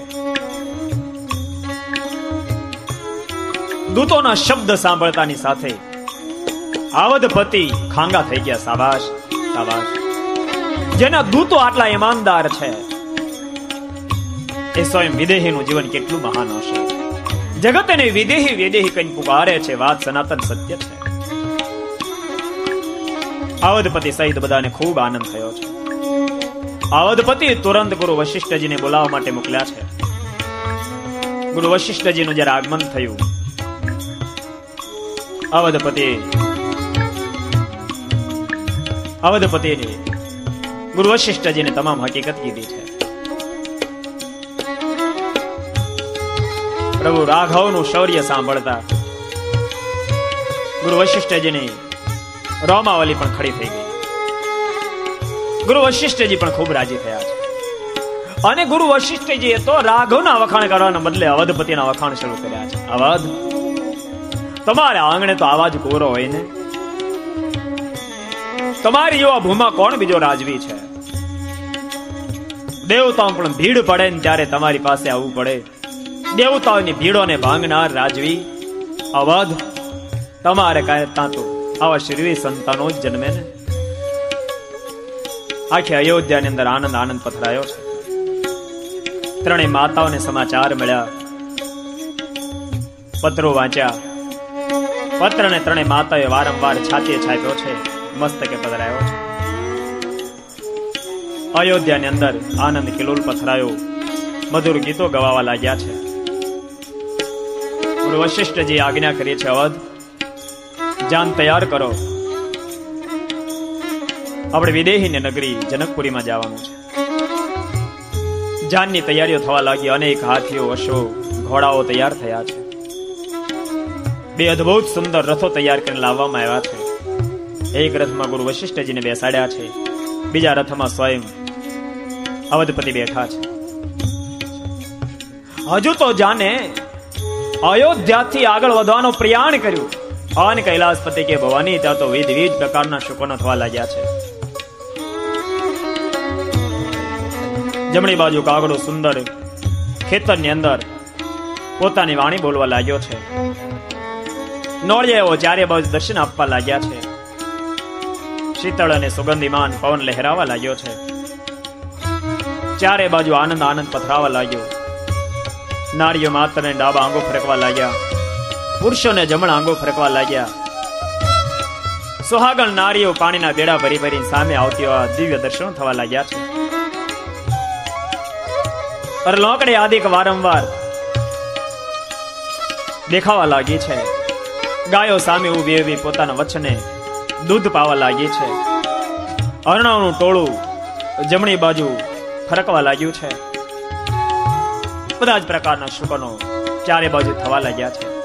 દૂતોના શબ્દ સાંભળતાની સાથે અવધપતિ ખાંગા થઈ ગયા. શાબાશ શાબાશ, જેના દૂતો આટલા ઈમાનદાર છે એ સ્વયં વિદેહીનું જીવન કેટલું મહાન હશે. જગતને વિદેહી વિદેહી કઈ પુકારે છે, વાત સનાતન સત્ય છે. અવધપતિ સહિત બધાને ખૂબ આનંદ થયો છે. અવધપતિ તુરંત ગુરુ વશિષ્ઠજીને બોલાવવા માટે મોકલ્યા છે. ગુરુ વશિષ્ઠજીનું જ્યારે આગમન થયું, અવધપતિએ ગુરુ વશિષ્ઠજીને તમામ હકીકત કીધી છે. પ્રભુ રાઘવનું શૌર્ય સાંભળતા ગુરુ વશિષ્ઠજીની રોમાવલી પણ ખડી થઈ ગઈ. ગુરુ વશિષ્ઠજી પણ ખૂબ રાજી થયા છે. અને ગુરુ વશિષ્ઠજીએ તો રાઘવના વખાણ કરવાના બદલે અવધપતિના વખાણ શરૂ કર્યા છે. અવધ, તમારા આંગણે તો આવા જ કોરો હોય ને, તમારી જેવા ભૂમા કોણ બીજો રાજવી છે? દેવતાઓ પણ ભીડ પડે ને ત્યારે તમારી પાસે આવવું પડે. દેવતાઓની ભીડોને ભાંગનાર રાજવી અવધ, તમારે કાંઈ ત્યાં તો આવા શરીરી સંતાનો જ જન્મે ને. આખી અયોધ્યાની અંદર આનંદ આનંદ પથરાયો છે. ત્રણેય માતાઓને સમાચાર મળ્યા, પત્રો વાંચ્યા. પત્રને ત્રણેય માતાએ વારંવાર છાતીએ છાપ્યો છે, મસ્તકે પધરાયો છે. અયોધ્યાની અંદર આનંદ કિલોલ પથરાયો. મધુર ગીતો ગવાવા લાગ્યા છે. ગુરુ વશિષ્ઠજી આજ્ઞા કરી છે, અવધ જાન તૈયાર કરો, આપણે વિદેહીની નગરી જનકપુરીમાં જવાનું છે. જાનની તૈયારીઓ થવા લાગી. અનેક હાથીઓ, અશ્વો, ઘોડાઓ તૈયાર થયા છે. બે અદ્ભુત સુંદર રથો તૈયાર કરીને લાવવામાં આવ્યા છે. એક રથમાં ગુરુ વશિષ્ઠજીને બેસાડ્યા છે, બીજા રથમાં સ્વયં અવધપતિ બેઠા છે. હજુ તો જાને અયોધ્યાથી આગળ વધવાનો પ્રયાણ કર્યું અને કૈલાસપતિ કે ભવાની ત્યાં તો વિવિધ પ્રકારના શુકનો થવા લાગ્યા છે. જમણી બાજુ કાગડો સુંદર ખેતરની અંદર પોતાની વાણી બોલવા લાગ્યો છે. નોળિયાઓ ચારે બાજુ દર્શન આપવા લાગ્યા છે. શીતળ અને સુગંધીમાન પવન લહેરાવા લાગ્યો છે. ચારે બાજુ આનંદ આનંદ પથરાવા લાગ્યો. નારીઓ માત્રને ડાબા આંગો ફરકવા લાગ્યા, પુરુષોને જમણા આંગો ફરકવા લાગ્યા. સુહાગણ નારીઓ પાણીના બેડા ભરી ભરી સામે આવતી દિવ્ય દર્શનો થવા લાગ્યા છે. લોકડે આદિક વારંવાર દેખાવા લાગી છે. ગાયો સામે ઉભી ઉભી પોતાના વચ્ચને દૂધ પાવા લાગી છે. હરણાઓનું ટોળું જમણી બાજુ ફરકવા લાગ્યું છે. બધા જ પ્રકારના શુકનો ચારે બાજુ થવા લાગ્યા છે.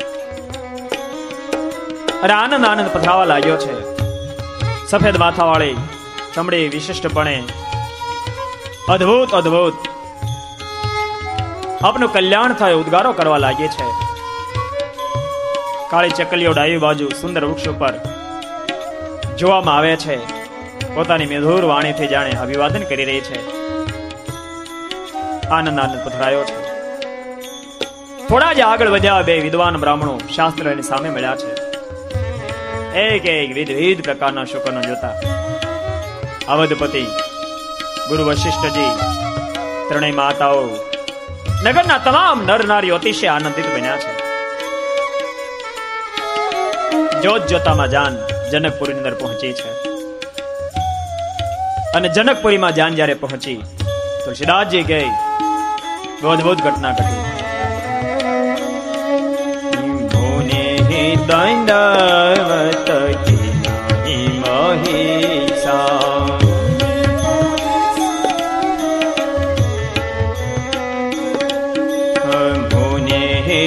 અરે આનંદ આનંદ પથરાવા લાગ્યો છે. સફેદ માથાવાળી ચમડી વિશિષ્ટપણે અદ્ભુત અદ્ભુત આપનું કલ્યાણ થાય ઉદ્ગારો કરવા લાગી છે. કાળી ચકલીઓ ડાબી બાજુ સુંદર વૃક્ષ ઉપર જોવામાં આવે છે. પોતાની મધુર વાણીથી જાણે અભિવાદન કરી રહી છે. આનંદ આનંદ પથરાયો છે. થોડા જ આગળ વધ્યા બે વિદ્વાન બ્રાહ્મણો શાસ્ત્રની સામે મળ્યા છે. એક એક વિવિધ પ્રકારના શુકનો જોતા અવધપતિ, ગુરુ વશિષ્ઠજી, ત્રણેય માતાઓ, નગરના તમામ નર નારીઓ અતિશય આનંદિત બન્યા છે. જોત જોતામાં જાન જનકપુરી અંદર પહોંચી છે. અને જનકપુરીમાં જાન જ્યારે પહોંચી તુલસીદાસજી ગઈ બહુ અદભુત ઘટના ઘટી. દંડવત કિનાહી મહિષા મુનિ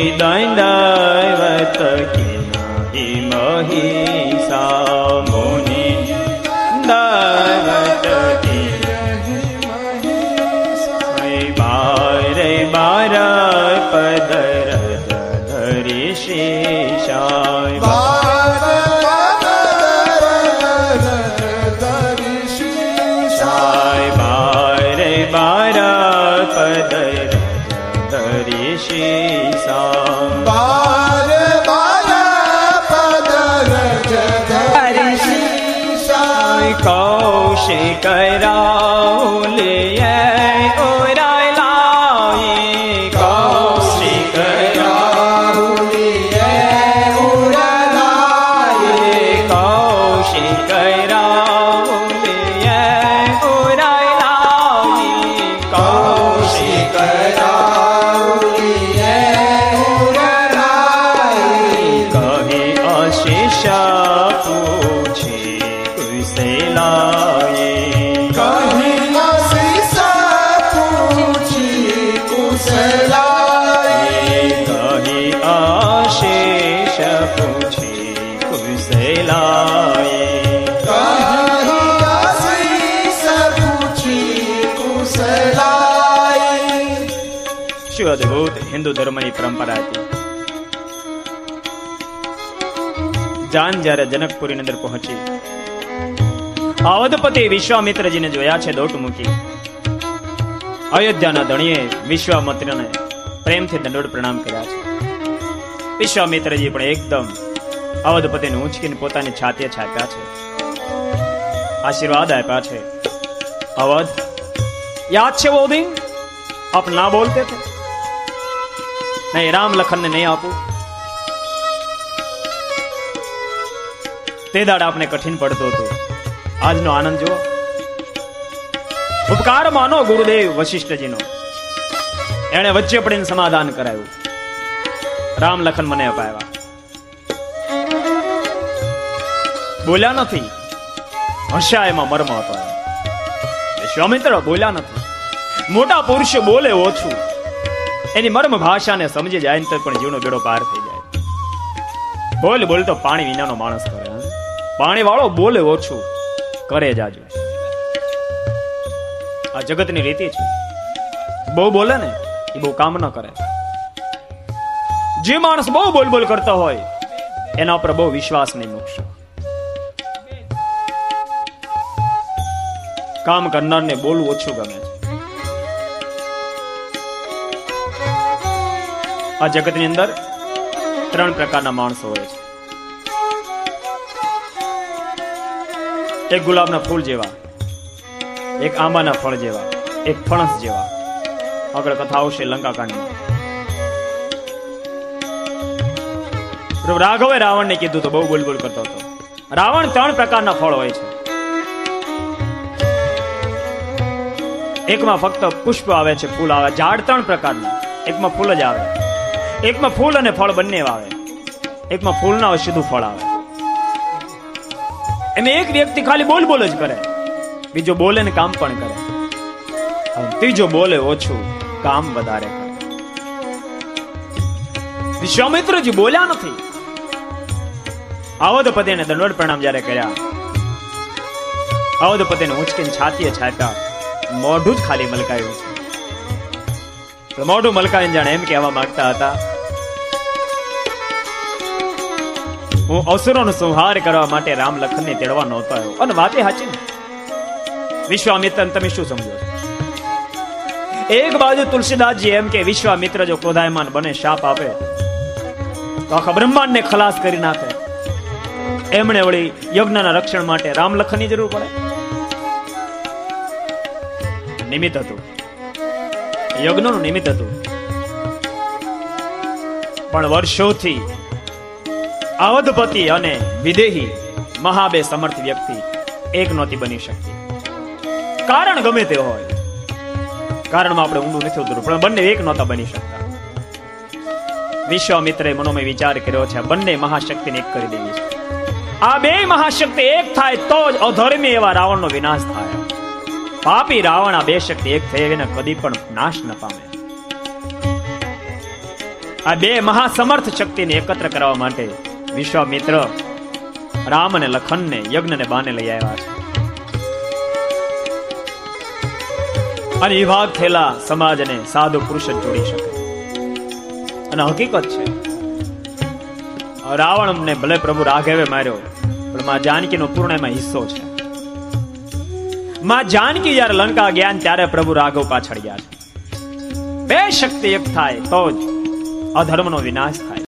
દંડવત કિનાહી મહિષા મુનિ દંડવત બારે બાર પદર ધરી શેષાય બારે બાર પદર ધરી શેષાય બારે બાર પદર ધરી શેષાય કૌશિક રાઉલે અદભુત હિન્દુ ધર્મની પરંપરા હતી. જાન જ્યારે જનકપુરી અંદર પહોંચી અવધપતિ વિશ્વામિત્રજીને જોયા છે દોટ મૂકી. અયોધ્યાના ધણીએ વિશ્વામિત્રને પ્રેમથી દંડોત પ્રણામ કર્યા છે. વિશ્વામિત્રજી પણ એકદમ અવધપતિને ઉંચકીને પોતાની છાતીએ છાપ્યા છે, આશીર્વાદ આપ્યા છે. અવધ યાદ છે वो दिन आप ना बोलते थे, नहीं राम लखन ने नहीं आपू, તે દાડ આપને કઠિન પડતો હતો. આજનો આનંદ જુઓ. ઉપકાર માનો ગુરુદેવ વશિષ્ઠજીનો. એણે વચ્ચે પડીને સમાધાન કરાયું. રામ લખન મને અપાવ્યા. બોલ્યા નથી, હસ્યા, એમાં મર્મ હતો. વિશ્વામિત્ર બોલ્યા નથી. મોટા પુરુષો બોલે ઓછું, એની મર્મ ભાષાને સમજી જાય ને તો પણ જીવનો બેડો પાર થઈ જાય. બોલ બોલ તો પાણી વિનાનો માણસ કરે. પાણી વાળો બોલે ઓછું, કરે જાજુ. આ જગતની રીતિ છે. બહુ બોલે ને એ બહુ કામ ન કરે. જે માણસ બહુ બોલ બોલ કરતો હોય એના ઉપર બહુ વિશ્વાસ નહીં મૂકશો. કામ કરનારને બોલવું ઓછું ગમે છે. આ જગતની અંદર 3 પ્રકારના માણસો હોય છે. એક ગુલાબના ફૂલ જેવા, એક આંબાના ફળ જેવા, એક ફણસ જેવા. આગળ કથા આવશે લંકાકાંડની. પ્રભુ રાઘવે રાવણને કીધું તો બહુ બોલ બોલ કરતો હતો. રાવણ 3 પ્રકારના ફળ હોય છે. એકમાં ફક્ત પુષ્પ આવે છે, ફૂલ આવે. ઝાડ 3 પ્રકારના, એકમાં ફૂલ જ આવે, એકમાં ફૂલ અને ફળ બંને આવે, એકમાં ફૂલ ના હોય સીધું ફળ આવે. એમાં એક વ્યક્તિ ખાલી બોલ બોલ જ કરે, બીજો બોલે ને કામ પણ કરે, અને ત્રીજો બોલે ઓછું, કામ વધારે કરે. વિશ્વામિત્રજી બોલ્યા નથી. અવધપતિને દંડવત પ્રણામ જ્યારે કર્યા, અવધપતિને ઉંચકીને છાતીએ છાપ્યા. મોઢું જ ખાલી મલકાયું છે. મોઢું મલકાવીને જાણે એમ કહેવા માંગતા હતા, હું અસુરોનો સંહાર કરવા માટે રામ લખનને તેડવા નહોતો આવ્યો. અને વાતે સાચી ને. વિશ્વામિત્ર તમે શું સમજો છો? એક બાજુ તુલસીદાસજી એમ કે વિશ્વામિત્ર જો ક્રોધાયમાન બને, શાપ આપે તો આખા બ્રહ્માંડને ખલાસ કરી નાખે. એમણે વળી યજ્ઞના રક્ષણ માટે રામ લખનની જરૂર પડે. નિમિત્ત હતું, યજ્ઞનું નિમિત્ત હતું. પણ વર્ષોથી અવધપતિ અને વિદેહી મહાબે સમર્થ વ્યક્તિ એક નહોતી બની શકતી. કારણ ગમે તે હોય, કારણમાં આપણે ઊંડું નથી ઉતરવું, પણ બંને એક નહોતા બની શકતા. વિશ્વામિત્રે મનોમય વિચાર કર્યો છે, બંને મહાશક્તિને એક કરી દેવી છે. આ બે મહાશક્તિ એક થાય તો જ અધર્મી એવા રાવણનો વિનાશ થાય. પાપી રાવણ આ બે શક્તિ એક થઈ એને કદી પણ નાશ ન પામે. આ બે મહાસમર્થ શક્તિને એકત્ર કરવા માટે વિશ્વામિત્ર રામ અને લખનને યજ્ઞને બાને લઈ આવ્યા છે. અને વિભાગ થયેલા સમાજને સાધુ પુરુષ જ જોડી શકે. અને હકીકત છે, રાવણને ભલે પ્રભુ રાઘવે માર્યો, પણ માં જાનકીનો પૂર્ણ એમાં હિસ્સો છે. માં જાનકી જયારે લંકા ગયા ત્યારે પ્રભુ રાઘવ પાછળ ગયા છે. બે શક્તિ એક થાય તો જ અધર્મનો વિનાશ થાય.